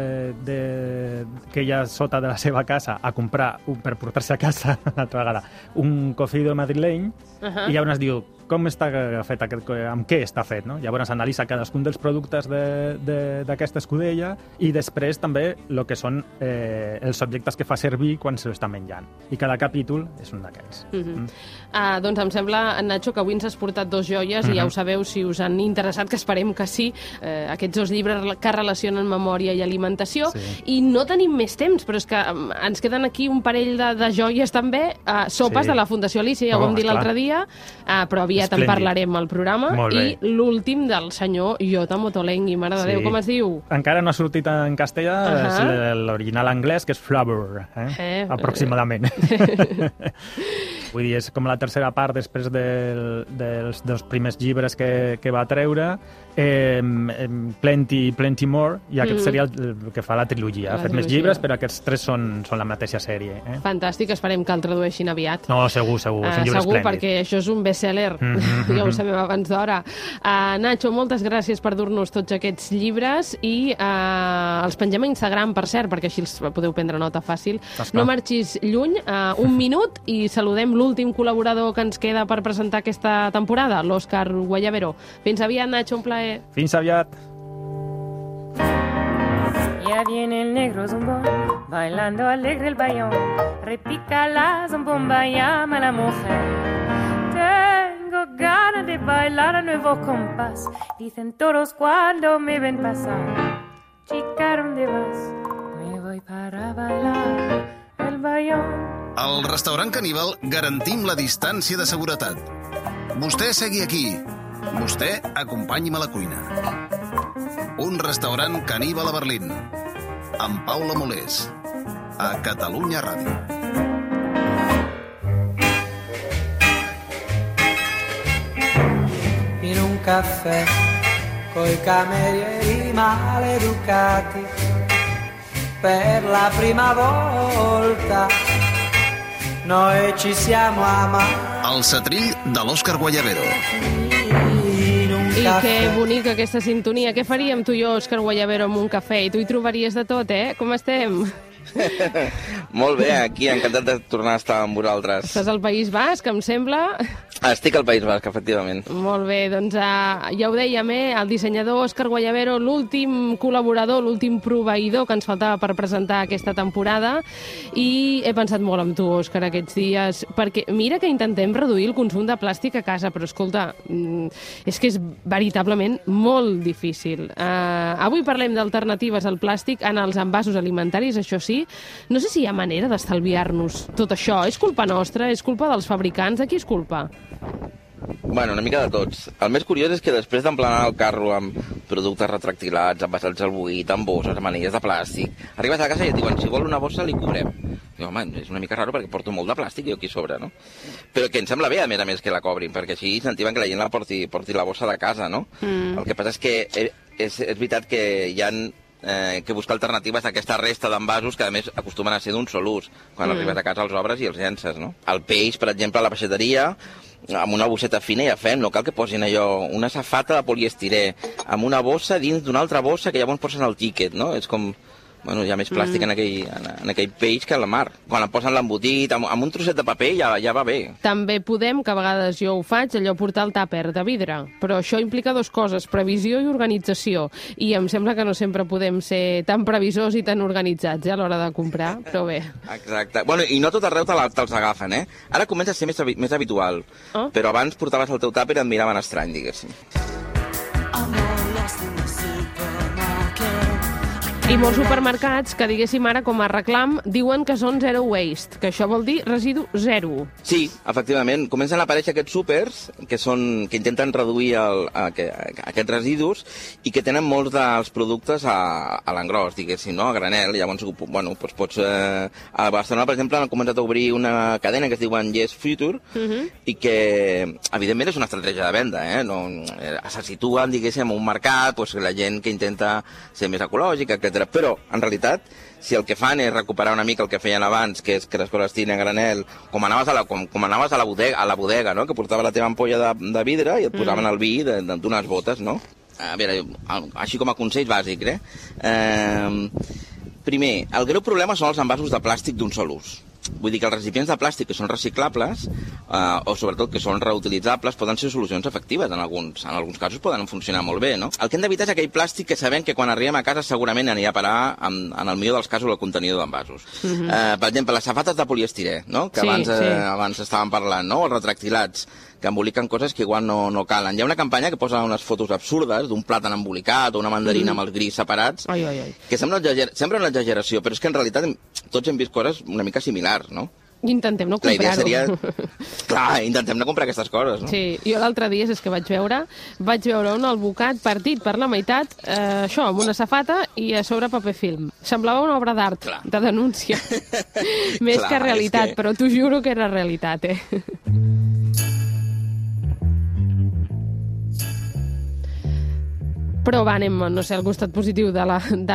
[SPEAKER 7] que hi ha sota de la seva casa a comprar, per portar-se a casa una altra vegada, un cocido madrileny, i llavors diu com està fet, amb què està fet, no? Llavors analitza cadascun dels productes d'aquesta escudella i després també el que són els objectes que fa servir quan se l'està menjant. I cada capítol és un d'aquells.
[SPEAKER 2] Doncs em sembla, Nacho, que avui ens has portat dos joies i ja ho sabeu, si us han interessat, que esperem que sí, aquests dos llibres que relacionen memòria i alimentació. I no tenim més temps, però és que ens queden aquí un parell de joies també, sopes de la Fundació Alicia, ja ho vam dir l'altre dia, però aviat en parlarem al programa. I l'últim del senyor Yota Motolenghi, mare de Déu, com es diu?
[SPEAKER 7] Encara no ha sortit en castellà, és l'original anglès, que és Flavor, aproximadament. Vull dir, és com la tercera part després dels primers llibres que va treure, Plenty More, i aquest seria el que fa la trilogia. Ha fet més llibres, però aquests 3 són la mateixa sèrie.
[SPEAKER 2] Fantàstic, esperem que el tradueixin aviat.
[SPEAKER 7] No, segur, són llibres
[SPEAKER 2] segur,
[SPEAKER 7] esplèndids.
[SPEAKER 2] perquè això és un best-seller, ja ho sabem abans d'hora. Nacho, moltes gràcies per dur-nos tots aquests llibres i els pengem a Instagram, per cert, perquè així els podeu prendre nota fàcil. No marxis lluny, un minut, i saludem l'últim col·laborador que ens queda per presentar aquesta temporada, l'Òscar Guayabero. Fins aviat, Nacho, un plaer.
[SPEAKER 7] Fins aviat.
[SPEAKER 9] Ya viene el negro zumbón, bailando alegre el bayón. Repica la zumbomba, llama a la mujer. Tengo ganas de bailar a nuevo compás. Dicen todos cuando me ven pasar. Chica, ¿dónde vas? Me voy para bailar el bayón.
[SPEAKER 6] Al restaurant Caníbal garantim la distància de seguretat. Vostè segui aquí. Vostè acompanyi'm a la cuina. Un restaurant Caníbal a Berlín. Amb Paula Molés. A Catalunya Ràdio.
[SPEAKER 10] In un caffè coi camerieri maleducati per la prima volta noi ci siamo amati.
[SPEAKER 6] El setrill de l'Òscar Guayabero.
[SPEAKER 2] I que bonica aquesta sintonia. Què faríem tu i jo, Òscar Guayabero, amb un cafè? I tu hi trobaries de tot, Com estem?
[SPEAKER 11] Molt bé, aquí, encantat de tornar a estar amb vosaltres.
[SPEAKER 2] Estàs al País Basc, em sembla?
[SPEAKER 11] Estic al País Basc, efectivament.
[SPEAKER 2] Molt bé, doncs ja ho dèiem, el dissenyador Òscar Guayabero, l'últim col·laborador, l'últim proveïdor que ens faltava per presentar aquesta temporada, i he pensat molt en tu, Òscar, aquests dies, perquè mira que intentem reduir el consum de plàstic a casa, però escolta, és que és veritablement molt difícil. Avui parlem d'alternatives al plàstic en els envasos alimentaris, això sí. No sé si hi ha manera d'estalviar-nos tot això. És culpa nostra? És culpa dels fabricants? De qui és culpa?
[SPEAKER 11] Bueno, una mica de tots. El més curiós és que després d'emplenar el carro amb productes retractilats, envasats al buit, amb bosses, amb anelles de plàstic, arribes a casa i et diuen, si vol una bossa, li cobrem. Diu, home, és una mica raro perquè porto molt de plàstic i jo aquí sobre, no? Però que em sembla bé, a més que la cobrin, perquè així incentiven que la gent la porti la bossa de casa, no? El que passa és que és veritat que hi ha que buscar alternatives a aquesta resta d'envasos que, a més, acostumen a ser d'un sol ús. Quan arribes a casa els obres i els llences, no? El peix, per exemple, a la peixateria, amb una bosseta fina ja fem, no cal que posin allò, una safata de poliestirè, amb una bossa dins d'una altra bossa que llavors posen el tíquet, no? És com... Bueno, hi ha més plàstic en aquell peix que a la mar. Quan em posen l'embotit, amb un trosset de paper ja va bé.
[SPEAKER 2] També podem, que a vegades jo ho faig, allò portar el tàper de vidre. Però això implica dues coses, previsió i organització. I em sembla que no sempre podem ser tan previsors i tan organitzats a l'hora de comprar, però bé.
[SPEAKER 11] Exacte. Bueno, i no tot arreu te'ls agafen, Ara comença a ser més habitual. Però abans portaves el teu tàper i et miraven estrany, diguéssim.
[SPEAKER 2] I molts supermercats, que diguéssim ara com a reclam, diuen que són zero waste, que això vol dir residu zero.
[SPEAKER 11] Sí, efectivament. Comencen a aparèixer aquests súpers que intenten reduir aquests residus i que tenen molts dels productes a l'engròs, diguéssim, no? A granel. Llavors, bueno, doncs pots... A Barcelona, per exemple, han començat a obrir una cadena que es diuen Yes Future i que, evidentment, és una estratègia de venda, se situen, diguéssim, en un mercat, doncs, la gent que intenta ser més ecològica, etc. Però, en realitat, si el que fan és recuperar una mica el que feien abans, que és que les coses estiguin a granel, com anaves a la bodega, no? Que portava la teva ampolla de vidre i et posaven el vi d'unes botes, no? A veure, així com a consell bàsic, Primer, el greu problema són els envasos de plàstic d'un sol ús. Vull dir que els recipients de plàstic que són reciclables o sobretot que són reutilitzables poden ser solucions efectives. En alguns casos poden funcionar molt bé, no? El que hem d'evitar és aquell plàstic que sabem que quan arribem a casa segurament anirà a parar en el millor dels casos al contenidor d'envasos. Per exemple, les safates de poliestirè, no? Que abans estàvem parlant, no? Els retractilats, que emboliquen coses que igual no calen. Hi ha una campanya que posa unes fotos absurdes d'un plàtan embolicat o una mandarina amb els gris separats, que sembla una exageració, però és que en realitat tots hem vist coses una mica similars, no?
[SPEAKER 2] Intentem no
[SPEAKER 11] La idea
[SPEAKER 2] comprar-ho.
[SPEAKER 11] seria... Clar, intentem no comprar aquestes coses, no?
[SPEAKER 2] Sí, jo l'altre dia és que vaig veure un albocat partit per la meitat, això, amb una safata i a sobre paper film. Semblava una obra d'art, de denúncia. Més
[SPEAKER 11] Clar,
[SPEAKER 2] que realitat, però t'ho juro que era realitat, Però va, anem, no sé, al costat positiu de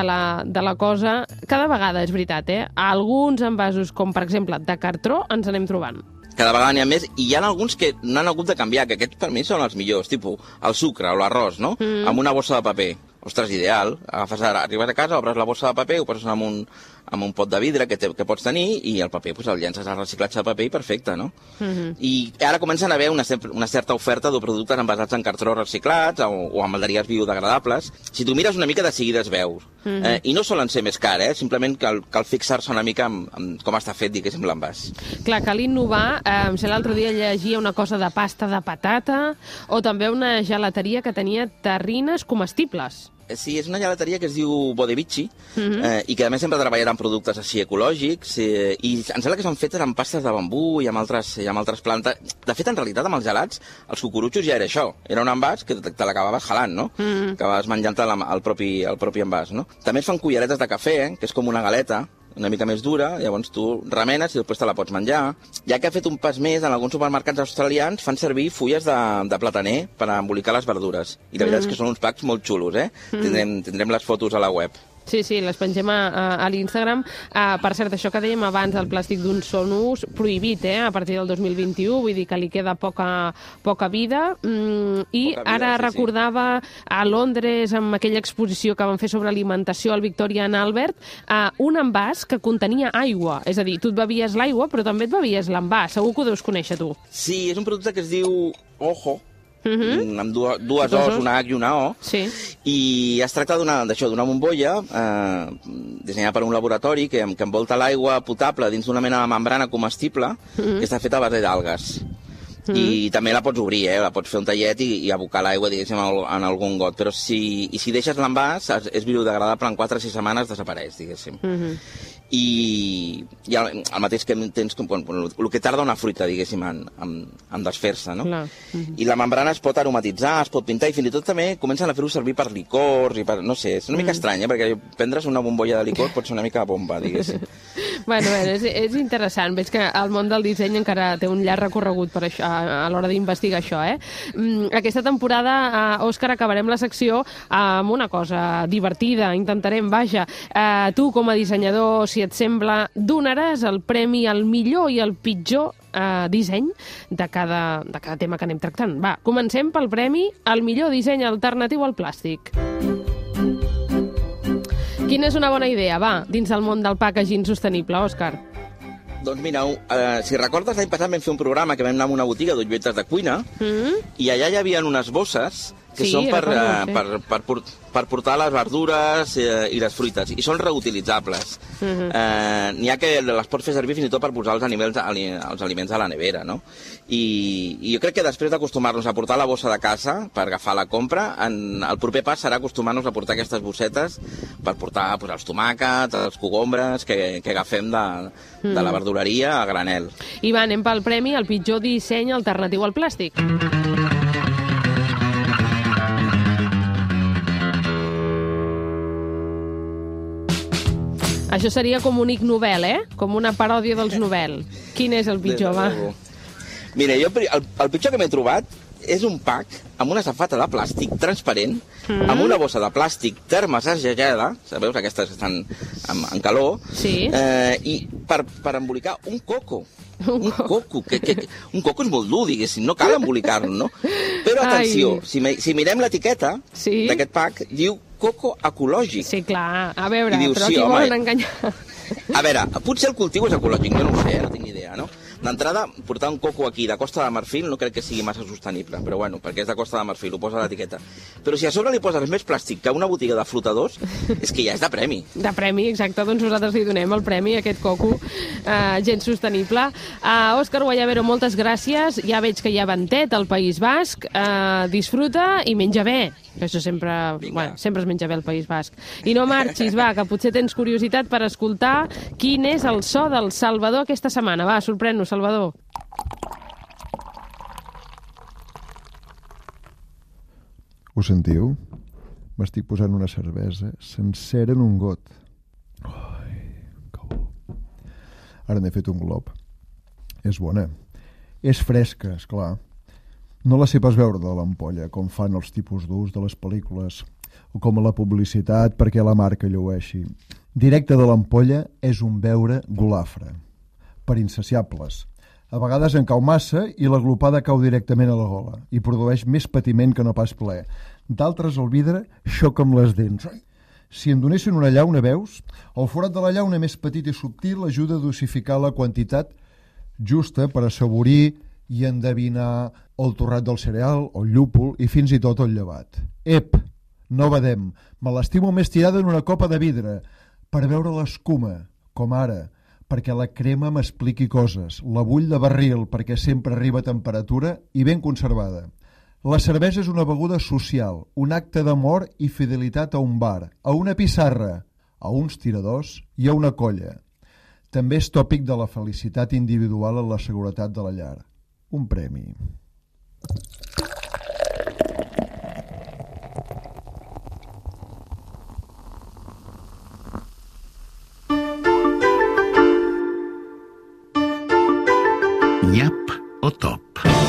[SPEAKER 2] la cosa. Cada vegada, és veritat, alguns envasos, com per exemple de cartró, ens anem trobant.
[SPEAKER 11] Cada vegada n'hi ha més, i hi ha alguns que n'han hagut de canviar, que aquests per mi són els millors, tipus el sucre o l'arròs, no? Amb una bossa de paper. Ostres, ideal. Arribes a casa, obres la bossa de paper, ho poses amb un pot de vidre que pots tenir i el paper el llences al reciclatge de paper i perfecte, no? I ara comencen a haver una certa oferta de productes envasats en cartró reciclats o amb malderies biodegradables. Si tu mires una mica, de seguida es veus. I no solen ser més car, simplement cal fixar-se una mica en com està fet, diguéssim, l'envàs.
[SPEAKER 2] Clar, cal innovar. L'altre dia llegia una cosa de pasta de patata o també una gelateria que tenia terrines comestibles.
[SPEAKER 11] Sí, és una gelateria que es diu Bodevici i que a més sempre treballarà amb productes així ecològics i em sembla que són fetes amb pastes de bambú i amb altres plantes. De fet, en realitat, amb els gelats, els cucurutxos ja era això. Era un envàs que te l'acabaves jalant, no? Acabaves menjant-te el propi envàs, no? També es fan culleretes de cafè, que és com una galeta, una mica més dura, llavors tu remenes i després te la pots menjar. Ja que ha fet un pas més, en alguns supermercats australians fan servir fulles de plataner per embolicar les verdures. I la veritat és que són uns packs molt xulos, Tindrem les fotos a la web.
[SPEAKER 2] Sí, les pengem a l'Instagram. Per cert, això que dèiem abans, el plàstic d'un sol ús, prohibit, a partir del 2021, vull dir que li queda poca vida. I ara recordava a Londres, amb aquella exposició que van fer sobre alimentació al Victoria and Albert, un envàs que contenia aigua. És a dir, tu et bevies l'aigua, però també et bevies l'envàs. Segur que ho deus conèixer, tu.
[SPEAKER 11] Sí, és un producte que es diu Ojo, amb dues O's, una H i una O, i es tracta d'una bombolla dissenyada per un laboratori que envolta l'aigua potable dins d'una mena de membrana comestible que està feta a base d'algues. I també la pots obrir, la pots fer un tallet i abocar l'aigua, diguéssim, en algun got. Però si deixes l'envàs, és biodegradable, en 4 o 6 setmanes desapareix, diguéssim. I el mateix que tens, el que tarda una fruita, diguéssim, en desfer-se, no? I la membrana es pot aromatitzar, es pot pintar, i fins i tot també comencen a fer-ho servir per licors, i per, no sé, és una mica estrany, perquè prendre's una bombolla de licor pot ser una mica bomba, diguéssim.
[SPEAKER 2] Bueno, és interessant. Veig que el món del disseny encara té un llarg recorregut per això, a l'hora d'investigar això, Aquesta temporada, Òscar, acabarem la secció amb una cosa divertida, intentarem, vaja. Tu, com a dissenyador, si et sembla, donaràs el premi al millor i el pitjor disseny de cada tema que anem tractant. Va, comencem pel premi al millor disseny alternatiu al plàstic. Quina és una bona idea, va, dins del món del packaging sostenible, Òscar?
[SPEAKER 11] Doncs mira, si recordes, l'any passat vam fer un programa que vam anar a una botiga d'otlletes de cuina i allà hi havia unes bosses que són per portar les verdures i les fruites, i són reutilitzables. N'hi ha que les pots fer servir fins i tot per posar els aliments a la nevera, no? I jo crec que després d'acostumar-nos a portar la bossa de casa per agafar la compra, el proper pas serà acostumar-nos a portar aquestes bossetes per portar els tomàquets, els cogombres que agafem de la verduleria a granel.
[SPEAKER 2] I va, anem pel premi al pitjor disseny alternatiu al plàstic. Això seria com un Ig Nobel, com una paròdia dels Nobel. Quin és el pitjor, va?
[SPEAKER 11] Mira, jo el pitjor que m'he trobat és un pack amb una safata de plàstic transparent, amb una bossa de plàstic termoassagellada, sabeu, aquestes que estan en calor, i per embolicar un coco. Un coco és molt dur, diguéssim, no cal embolicar-lo, no? Però atenció, si mirem l'etiqueta d'aquest pack, diu coco ecològic.
[SPEAKER 2] Sí, clar. A veure, però aquí volen enganyar.
[SPEAKER 11] A veure, potser el cultiu és ecològic, jo no ho sé, no tinc ni idea, no? D'entrada, portar un coco aquí de Costa de Marfil no crec que sigui massa sostenible, però bueno, perquè és de Costa de Marfil, ho posa a l'etiqueta. Però si a sobre li poses més plàstic que una botiga de flotadors, és que ja és de premi.
[SPEAKER 2] De premi, exacte, doncs nosaltres li donem el premi a aquest coco gens sostenible. Òscar Guayabero, moltes gràcies. Ja veig que hi ha ventet al País Basc. Disfruta i menja bé. Que això sempre es menja bé al País Basc. I no marxis, va, que potser tens curiositat per escoltar quin és el so del Salvador aquesta setmana. Va, sorprèn-nos, Salvador.
[SPEAKER 12] Ho sentiu? M'estic posant una cervesa sencera en un got. Ai, que bo. Ara n'he fet un glob. És bona. És fresca, esclar. No la sé pas veure de l'ampolla, com fan els tipus d'ús de les pel·lícules, o com a la publicitat perquè la marca llueixi. Directe de l'ampolla és un beure golafre, per insaciables. A vegades en cau massa i la glopada cau directament a la gola i produeix més patiment que no pas plaer. D'altres el vidre xoca amb les dents. Si en donessin una llauna, veus? El forat de la llauna més petit i subtil ajuda a dosificar la quantitat justa per assaborir i endevinar el torrat del cereal, el llúpol i fins i tot el llevat. Ep, no badem, me l'estimo més tirada en una copa de vidre per veure l'escuma, com ara, perquè la crema m'expliqui coses, la bull de barril perquè sempre arriba a temperatura i ben conservada. La cervesa és una beguda social, un acte d'amor i fidelitat a un bar, a una pissarra, a uns tiradors i a una colla. També és tòpic de la felicitat individual en la seguretat de la llar. Un premi.
[SPEAKER 1] Nyap o top.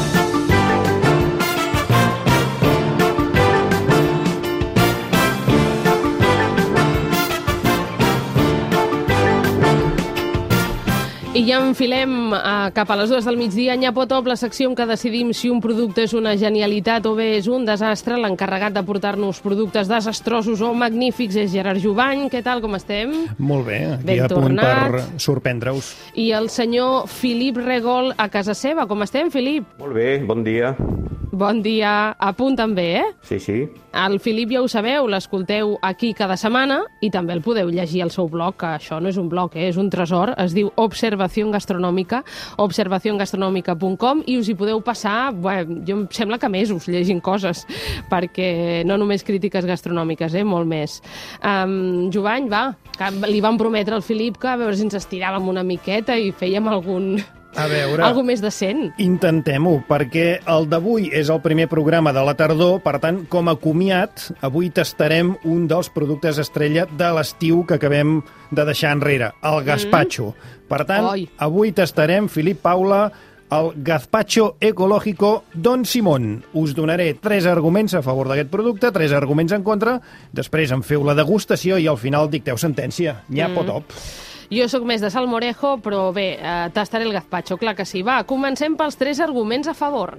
[SPEAKER 2] I ja enfilem cap a les 2 del migdia. Nyap o top, la secció en què decidim si un producte és una genialitat o bé és un desastre. L'encarregat de portar-nos productes desastrosos o magnífics és Gerard Jubany. Què tal, com estem?
[SPEAKER 3] Molt bé, aquí
[SPEAKER 2] ben
[SPEAKER 3] a punt
[SPEAKER 2] tornat.
[SPEAKER 3] per sorprendre-us.
[SPEAKER 2] I el senyor Filip Regol a casa seva. Com estem, Filip?
[SPEAKER 13] Molt bé, bon dia.
[SPEAKER 2] Bon dia. A punt també, eh?
[SPEAKER 13] Sí, sí.
[SPEAKER 2] El Filip ja ho sabeu, l'escolteu aquí cada setmana i també el podeu llegir al seu blog, que això no és un blog, és un tresor, es diu Observación Gastronòmica, observaciongastronomica.com, i us hi podeu passar, jo em sembla que mesos llegint coses, perquè no només crítiques gastronòmiques, molt més. Jubany, va, que li vam prometre al Filip que a veure si ens estiràvem una miqueta i fèiem
[SPEAKER 3] A veure,
[SPEAKER 2] algo més decent.
[SPEAKER 3] Intentem-ho, perquè el d'avui és el primer programa de la tardor, per tant, com a comiat, avui tastarem un dels productes estrella de l'estiu que acabem de deixar enrere, el gazpacho. Per tant, avui tastarem, Filip, Paula, el gazpacho ecológico Don Simón. Us donaré 3 arguments a favor d'aquest producte, 3 arguments en contra, després en feu la degustació i al final dicteu sentència. Nyap o top.
[SPEAKER 2] Jo sóc més de salmorejo, però bé, tastaré el gazpacho, clar que sí. Va, comencem pels 3 arguments a favor.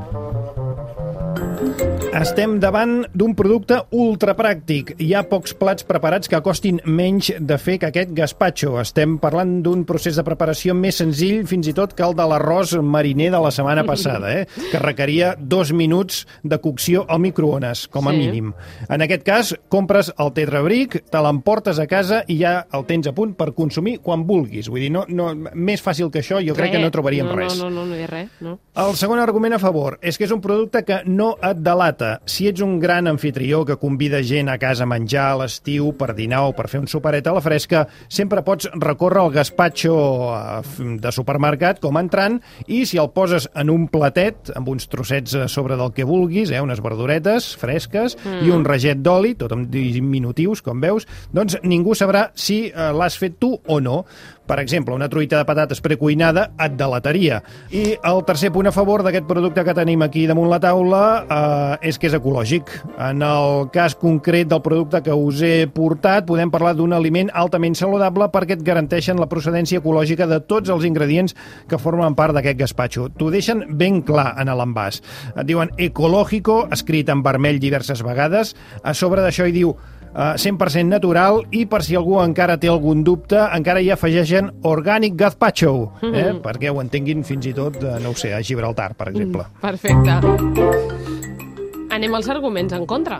[SPEAKER 3] Estem davant d'un producte ultrapràctic. Hi ha pocs plats preparats que costin menys de fer que aquest gazpacho. Estem parlant d'un procés de preparació més senzill fins i tot que el de l'arròs mariner de la setmana passada, que requeria 2 minuts de cocció al microones, com a mínim. En aquest cas, compres el tetrabric, te l'emportes a casa i ja el tens a punt per consumir quan vulguis. Vull dir, més fàcil que això jo crec que no trobaríem res.
[SPEAKER 2] No hi ha res.
[SPEAKER 3] El segon argument a favor és que és un producte que no et delata. Si ets un gran anfitrió que convida gent a casa a menjar a l'estiu per dinar o per fer un superet a la fresca, sempre pots recórrer al gazpacho de supermercat com a entrant i si el poses en un platet amb uns trossets a sobre del que vulguis, unes verduretes fresques i un raget d'oli, tot amb diminutius, com veus, doncs ningú sabrà si l'has fet tu o no. Per exemple, una truita de patates precuinada et delataria. I el tercer punt a favor d'aquest producte que tenim aquí damunt la taula és que és ecològic. En el cas concret del producte que us he portat, podem parlar d'un aliment altament saludable perquè et garanteixen la procedència ecològica de tots els ingredients que formen part d'aquest gazpacho. T'ho deixen ben clar en l'envàs. Et diuen ecológico, escrit en vermell diverses vegades. A sobre d'això hi diu 100% natural i per si algú encara té algun dubte, encara hi afegeixen organic gazpacho, perquè ho entenguin fins i tot, no ho sé, a Gibraltar, per exemple.
[SPEAKER 2] Perfecte. Anem als arguments en contra.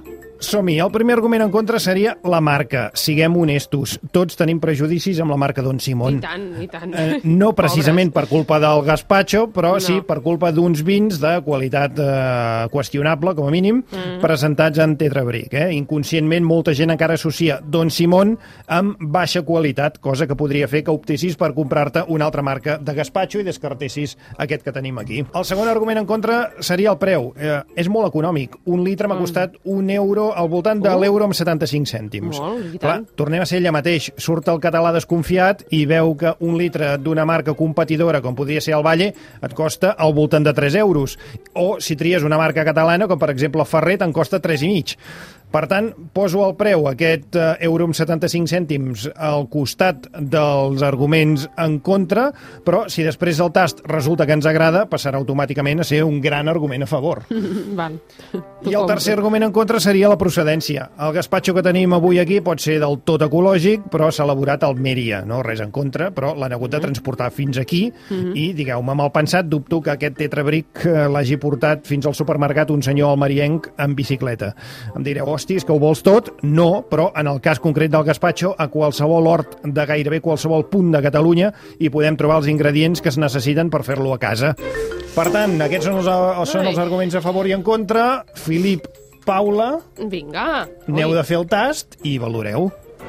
[SPEAKER 3] Som-hi. El primer argument en contra seria la marca. Siguem honestos. Tots tenim prejudicis amb la marca Don Simón.
[SPEAKER 2] I tant.
[SPEAKER 3] No precisament per culpa del gazpacho, però sí per culpa d'uns vins de qualitat qüestionable, com a mínim, presentats en tetrabric. Inconscientment, molta gent encara associa Don Simón amb baixa qualitat, cosa que podria fer que optessis per comprar-te una altra marca de gazpacho i descartessis aquest que tenim aquí. El segon argument en contra seria el preu. És molt econòmic. Un litre m'ha costat €1 al voltant de l'euro amb 75 cèntims. Clar, tornem a ser allà mateix. Surt el català desconfiat i veu que un litre d'una marca competidora, com podria ser el Valle, et costa al voltant de 3 euros. O, si tries una marca catalana, com per exemple Ferrer, te'n costa 3,5. Per tant, poso el preu, aquest euro amb 75 cèntims, al costat dels arguments en contra, però si després el tast resulta que ens agrada, passarà automàticament a ser un gran argument a favor.
[SPEAKER 2] Val.
[SPEAKER 3] I el tercer argument en contra seria la procedència. El gazpacho que tenim avui aquí pot ser del tot ecològic, però s'ha elaborat a Almeria. No res en contra, però l'han hagut de transportar fins aquí i, digueu-me, mal pensat, dubto que aquest tetrabric l'hagi portat fins al supermercat un senyor almerienc en bicicleta. Em direu, hòsties, que ho vols tot? No, però en el cas concret del gazpacho, a qualsevol hort de gairebé qualsevol punt de Catalunya hi podem trobar els ingredients que es necessiten per fer-lo a casa. Per tant, aquests són els arguments a favor i en contra. Filip, Paula,
[SPEAKER 2] vinga,
[SPEAKER 3] aneu de fer el tast i valoreu.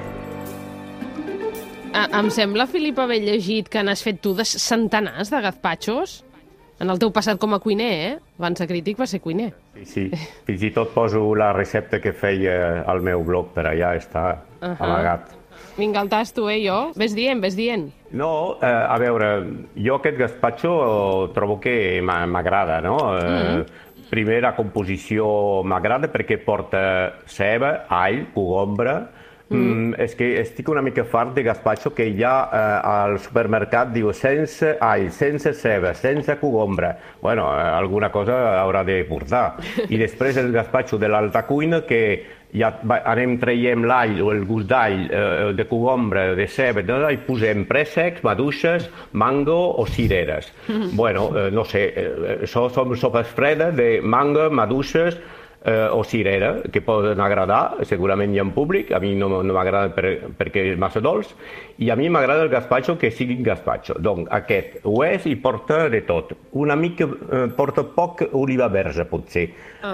[SPEAKER 2] Em sembla, Filip, haver llegit que n'has fet tu de centenars de gazpachos en el teu passat com a cuiner, Abans de crític va ser cuiner.
[SPEAKER 13] Sí. Fins i tot poso la recepta que feia al meu blog, per allà està amagat.
[SPEAKER 2] Vinga, el tasto, jo. Ves dient.
[SPEAKER 13] No, a veure, jo aquest gazpacho trobo que m'agrada, no? Primer, la composició m'agrada perquè porta ceba, all, cogombre. És que estic una mica fart de gazpacho que hi ha al supermercat, diu, sense all, sense ceba, sense cogombre. Bueno, alguna cosa haurà de portar. I després el gazpacho de l'alta cuina, que ja anem traiem l'all o el gust d'all, de cogombre, de ceba, i posem préssecs, maduixes, mango o cireres. Bueno, no sé, això són sopes fredes de mango, maduixes o cirera, que poden agradar, segurament hi ha en públic, a mi no m'agrada perquè és massa dolç, i a mi m'agrada el gazpacho que sigui gazpacho. Doncs aquest ho és i porta de tot. Una mica, porta poc oliva verge, potser.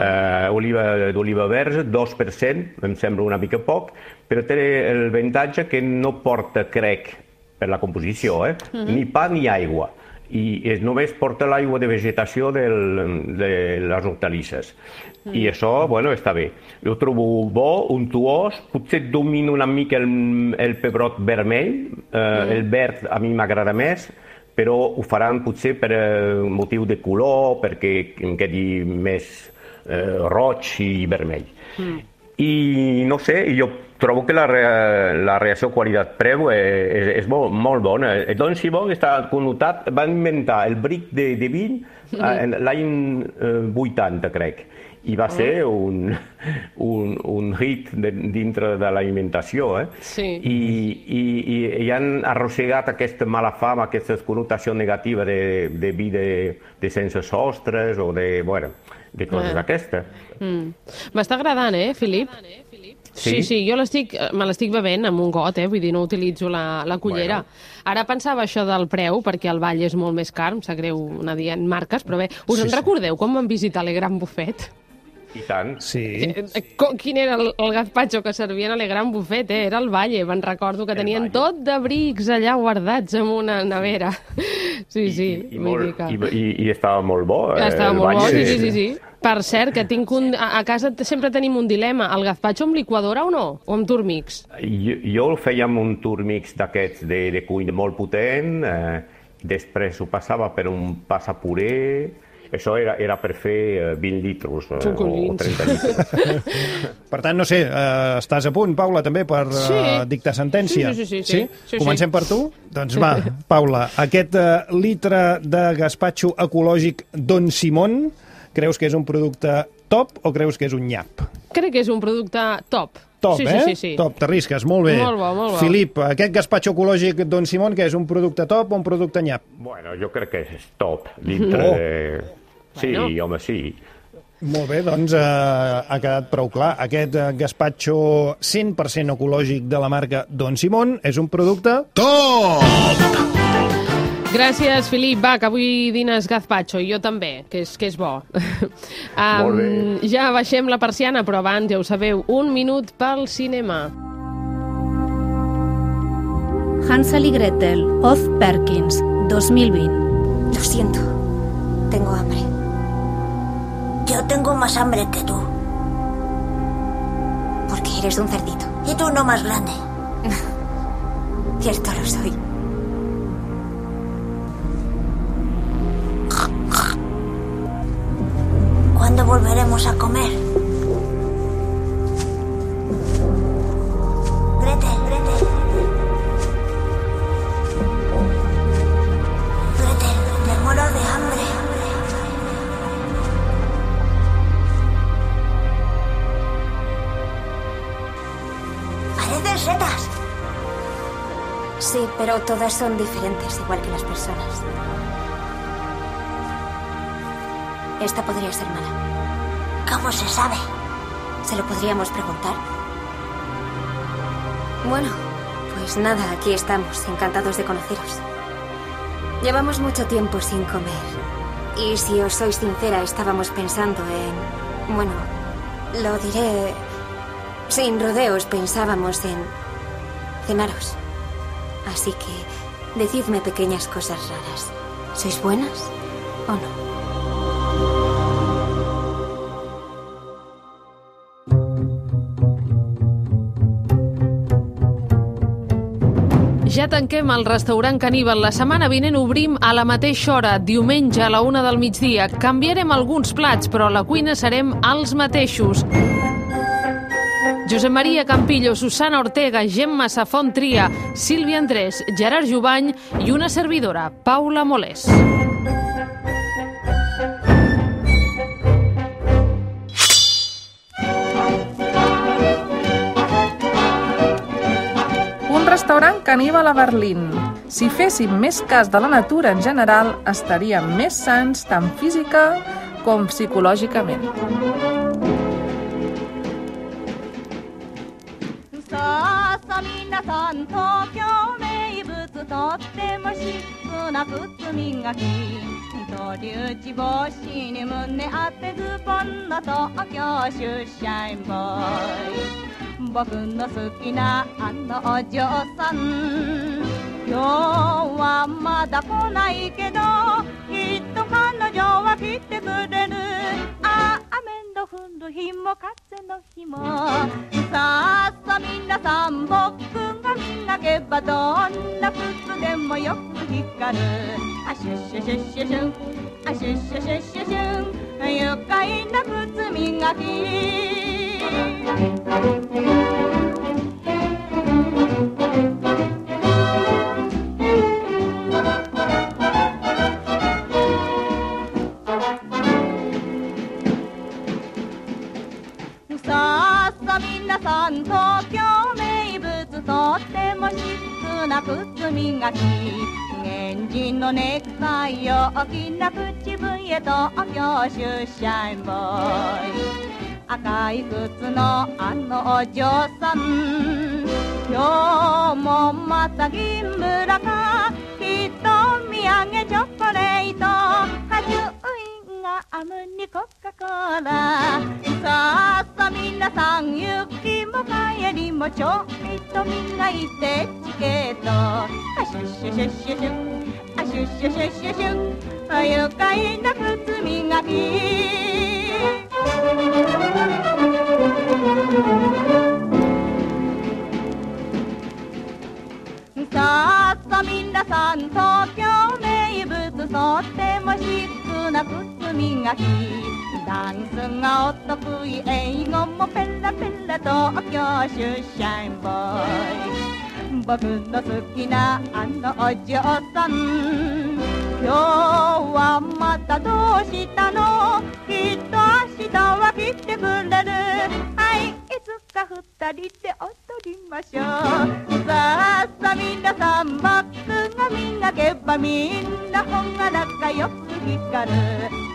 [SPEAKER 13] Oliva verge, 2%, em sembla una mica poc, però té el avantatge que no porta, crec, per la composició, ni pa ni aigua. I només porta l'aigua de vegetació de les hortalisses. I això, bueno, està bé. Jo trobo bo, untuós, potser domino una mica el pebrot vermell, el verd a mi m'agrada més, però ho faran potser per motiu de color, perquè em quedi més roig i vermell. I no sé, jo trobo que la reacció qualitat-preu és molt bona. Don Simón està connotat, va inventar el bric de vi l'any 80, crec, i va ser un hit dintre de l'alimentació. I han arrossegat aquesta mala fama, aquesta connotació negativa de vi de sense sostres o de coses d'aquestes.
[SPEAKER 2] M'està agradant, Filip? Sí, jo me l'estic bevent amb un got, vull dir, no utilitzo la cullera. Ara pensava això del preu, perquè el Valle és molt més car, em sap greu anar dient marques, però bé, us en recordeu quan vam visitar Le Grand Buffet?
[SPEAKER 13] I tant.
[SPEAKER 3] Sí.
[SPEAKER 2] Quin era el gazpacho que servien a Le Grand Buffet? Era el Valle, me'n recordo que tenien tot de brics allà guardats en una nevera. Sí.
[SPEAKER 13] I estava molt bo.
[SPEAKER 2] Estava molt bo, sí. Per cert, que a casa sempre tenim un dilema. El gazpacho amb liquadora o no? O amb turmix?
[SPEAKER 13] Jo el feia amb un turmix d'aquests de cuina molt potent, després ho passava per un passapuré. Això era per fer 20 litres o 30 litres.
[SPEAKER 3] Per tant, no sé, estàs a punt, Paula, també, per dictar sentència?
[SPEAKER 2] Sí.
[SPEAKER 3] Comencem per tu? Doncs va, Paula, aquest litre de gazpacho ecològic Don Simón, creus que és un producte top o creus que és un nyap?
[SPEAKER 2] Crec que és un producte top.
[SPEAKER 3] Top, sí. Top, t'arrisques, molt bé.
[SPEAKER 2] Molt bo.
[SPEAKER 3] Filip, aquest gazpacho ecològic Don Simón, que és un producte top o un producte nyap?
[SPEAKER 13] Bueno, jo crec que és top, dintre de... Sí, home, sí.
[SPEAKER 3] Molt bé, doncs ha quedat prou clar. Aquest gaspatxo 100% ecològic de la marca Don Simón és un producte...
[SPEAKER 1] Top!
[SPEAKER 2] Gràcies, Filip. Va, que avui dines gazpacho, i jo també, que és bo.
[SPEAKER 13] Molt bé.
[SPEAKER 2] Ja baixem la persiana, però abans, ja ho sabeu, 1 minut pel cinema.
[SPEAKER 14] Hansel y Gretel, Oz Perkins, 2020.
[SPEAKER 15] Lo siento, tengo hambre. Yo tengo más hambre que tú. Porque eres un cerdito. Y tú no más grande. Cierto lo soy. ¿Cuándo volveremos a comer? Gretel. Gretel, me muero de hambre. Parecen setas. Sí, pero todas son diferentes, igual que las personas. Esta podría ser mala. ¿Cómo se sabe? ¿Se lo podríamos preguntar? Bueno, pues nada, aquí estamos, encantados de conoceros. Llevamos mucho tiempo sin comer. Y si os soy sincera, estábamos pensando en... Bueno, lo diré... Sin rodeos, pensábamos en... cenaros. Así que, decidme pequeñas cosas raras. ¿Sois buenas o no?
[SPEAKER 2] Ja tanquem el restaurant Caníbal. La setmana vinent obrim a la mateixa hora, diumenge a la 1 del migdia. Canviarem alguns plats, però a la cuina serem els mateixos. Josep Maria Campillo, Susana Ortega, Gemma Safont Tria, Sílvia Andrés, Gerard Jubany i una servidora, Paula Molés.
[SPEAKER 4] Restaurant Caníbal a Berlín. Si féssim més cas de la natura en general, estaríem més sants tant física com psicològicament.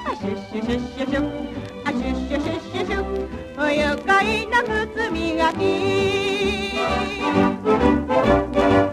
[SPEAKER 16] シュッシュシュッシュシュあシュッシュシュッシュシュ愉快な靴磨き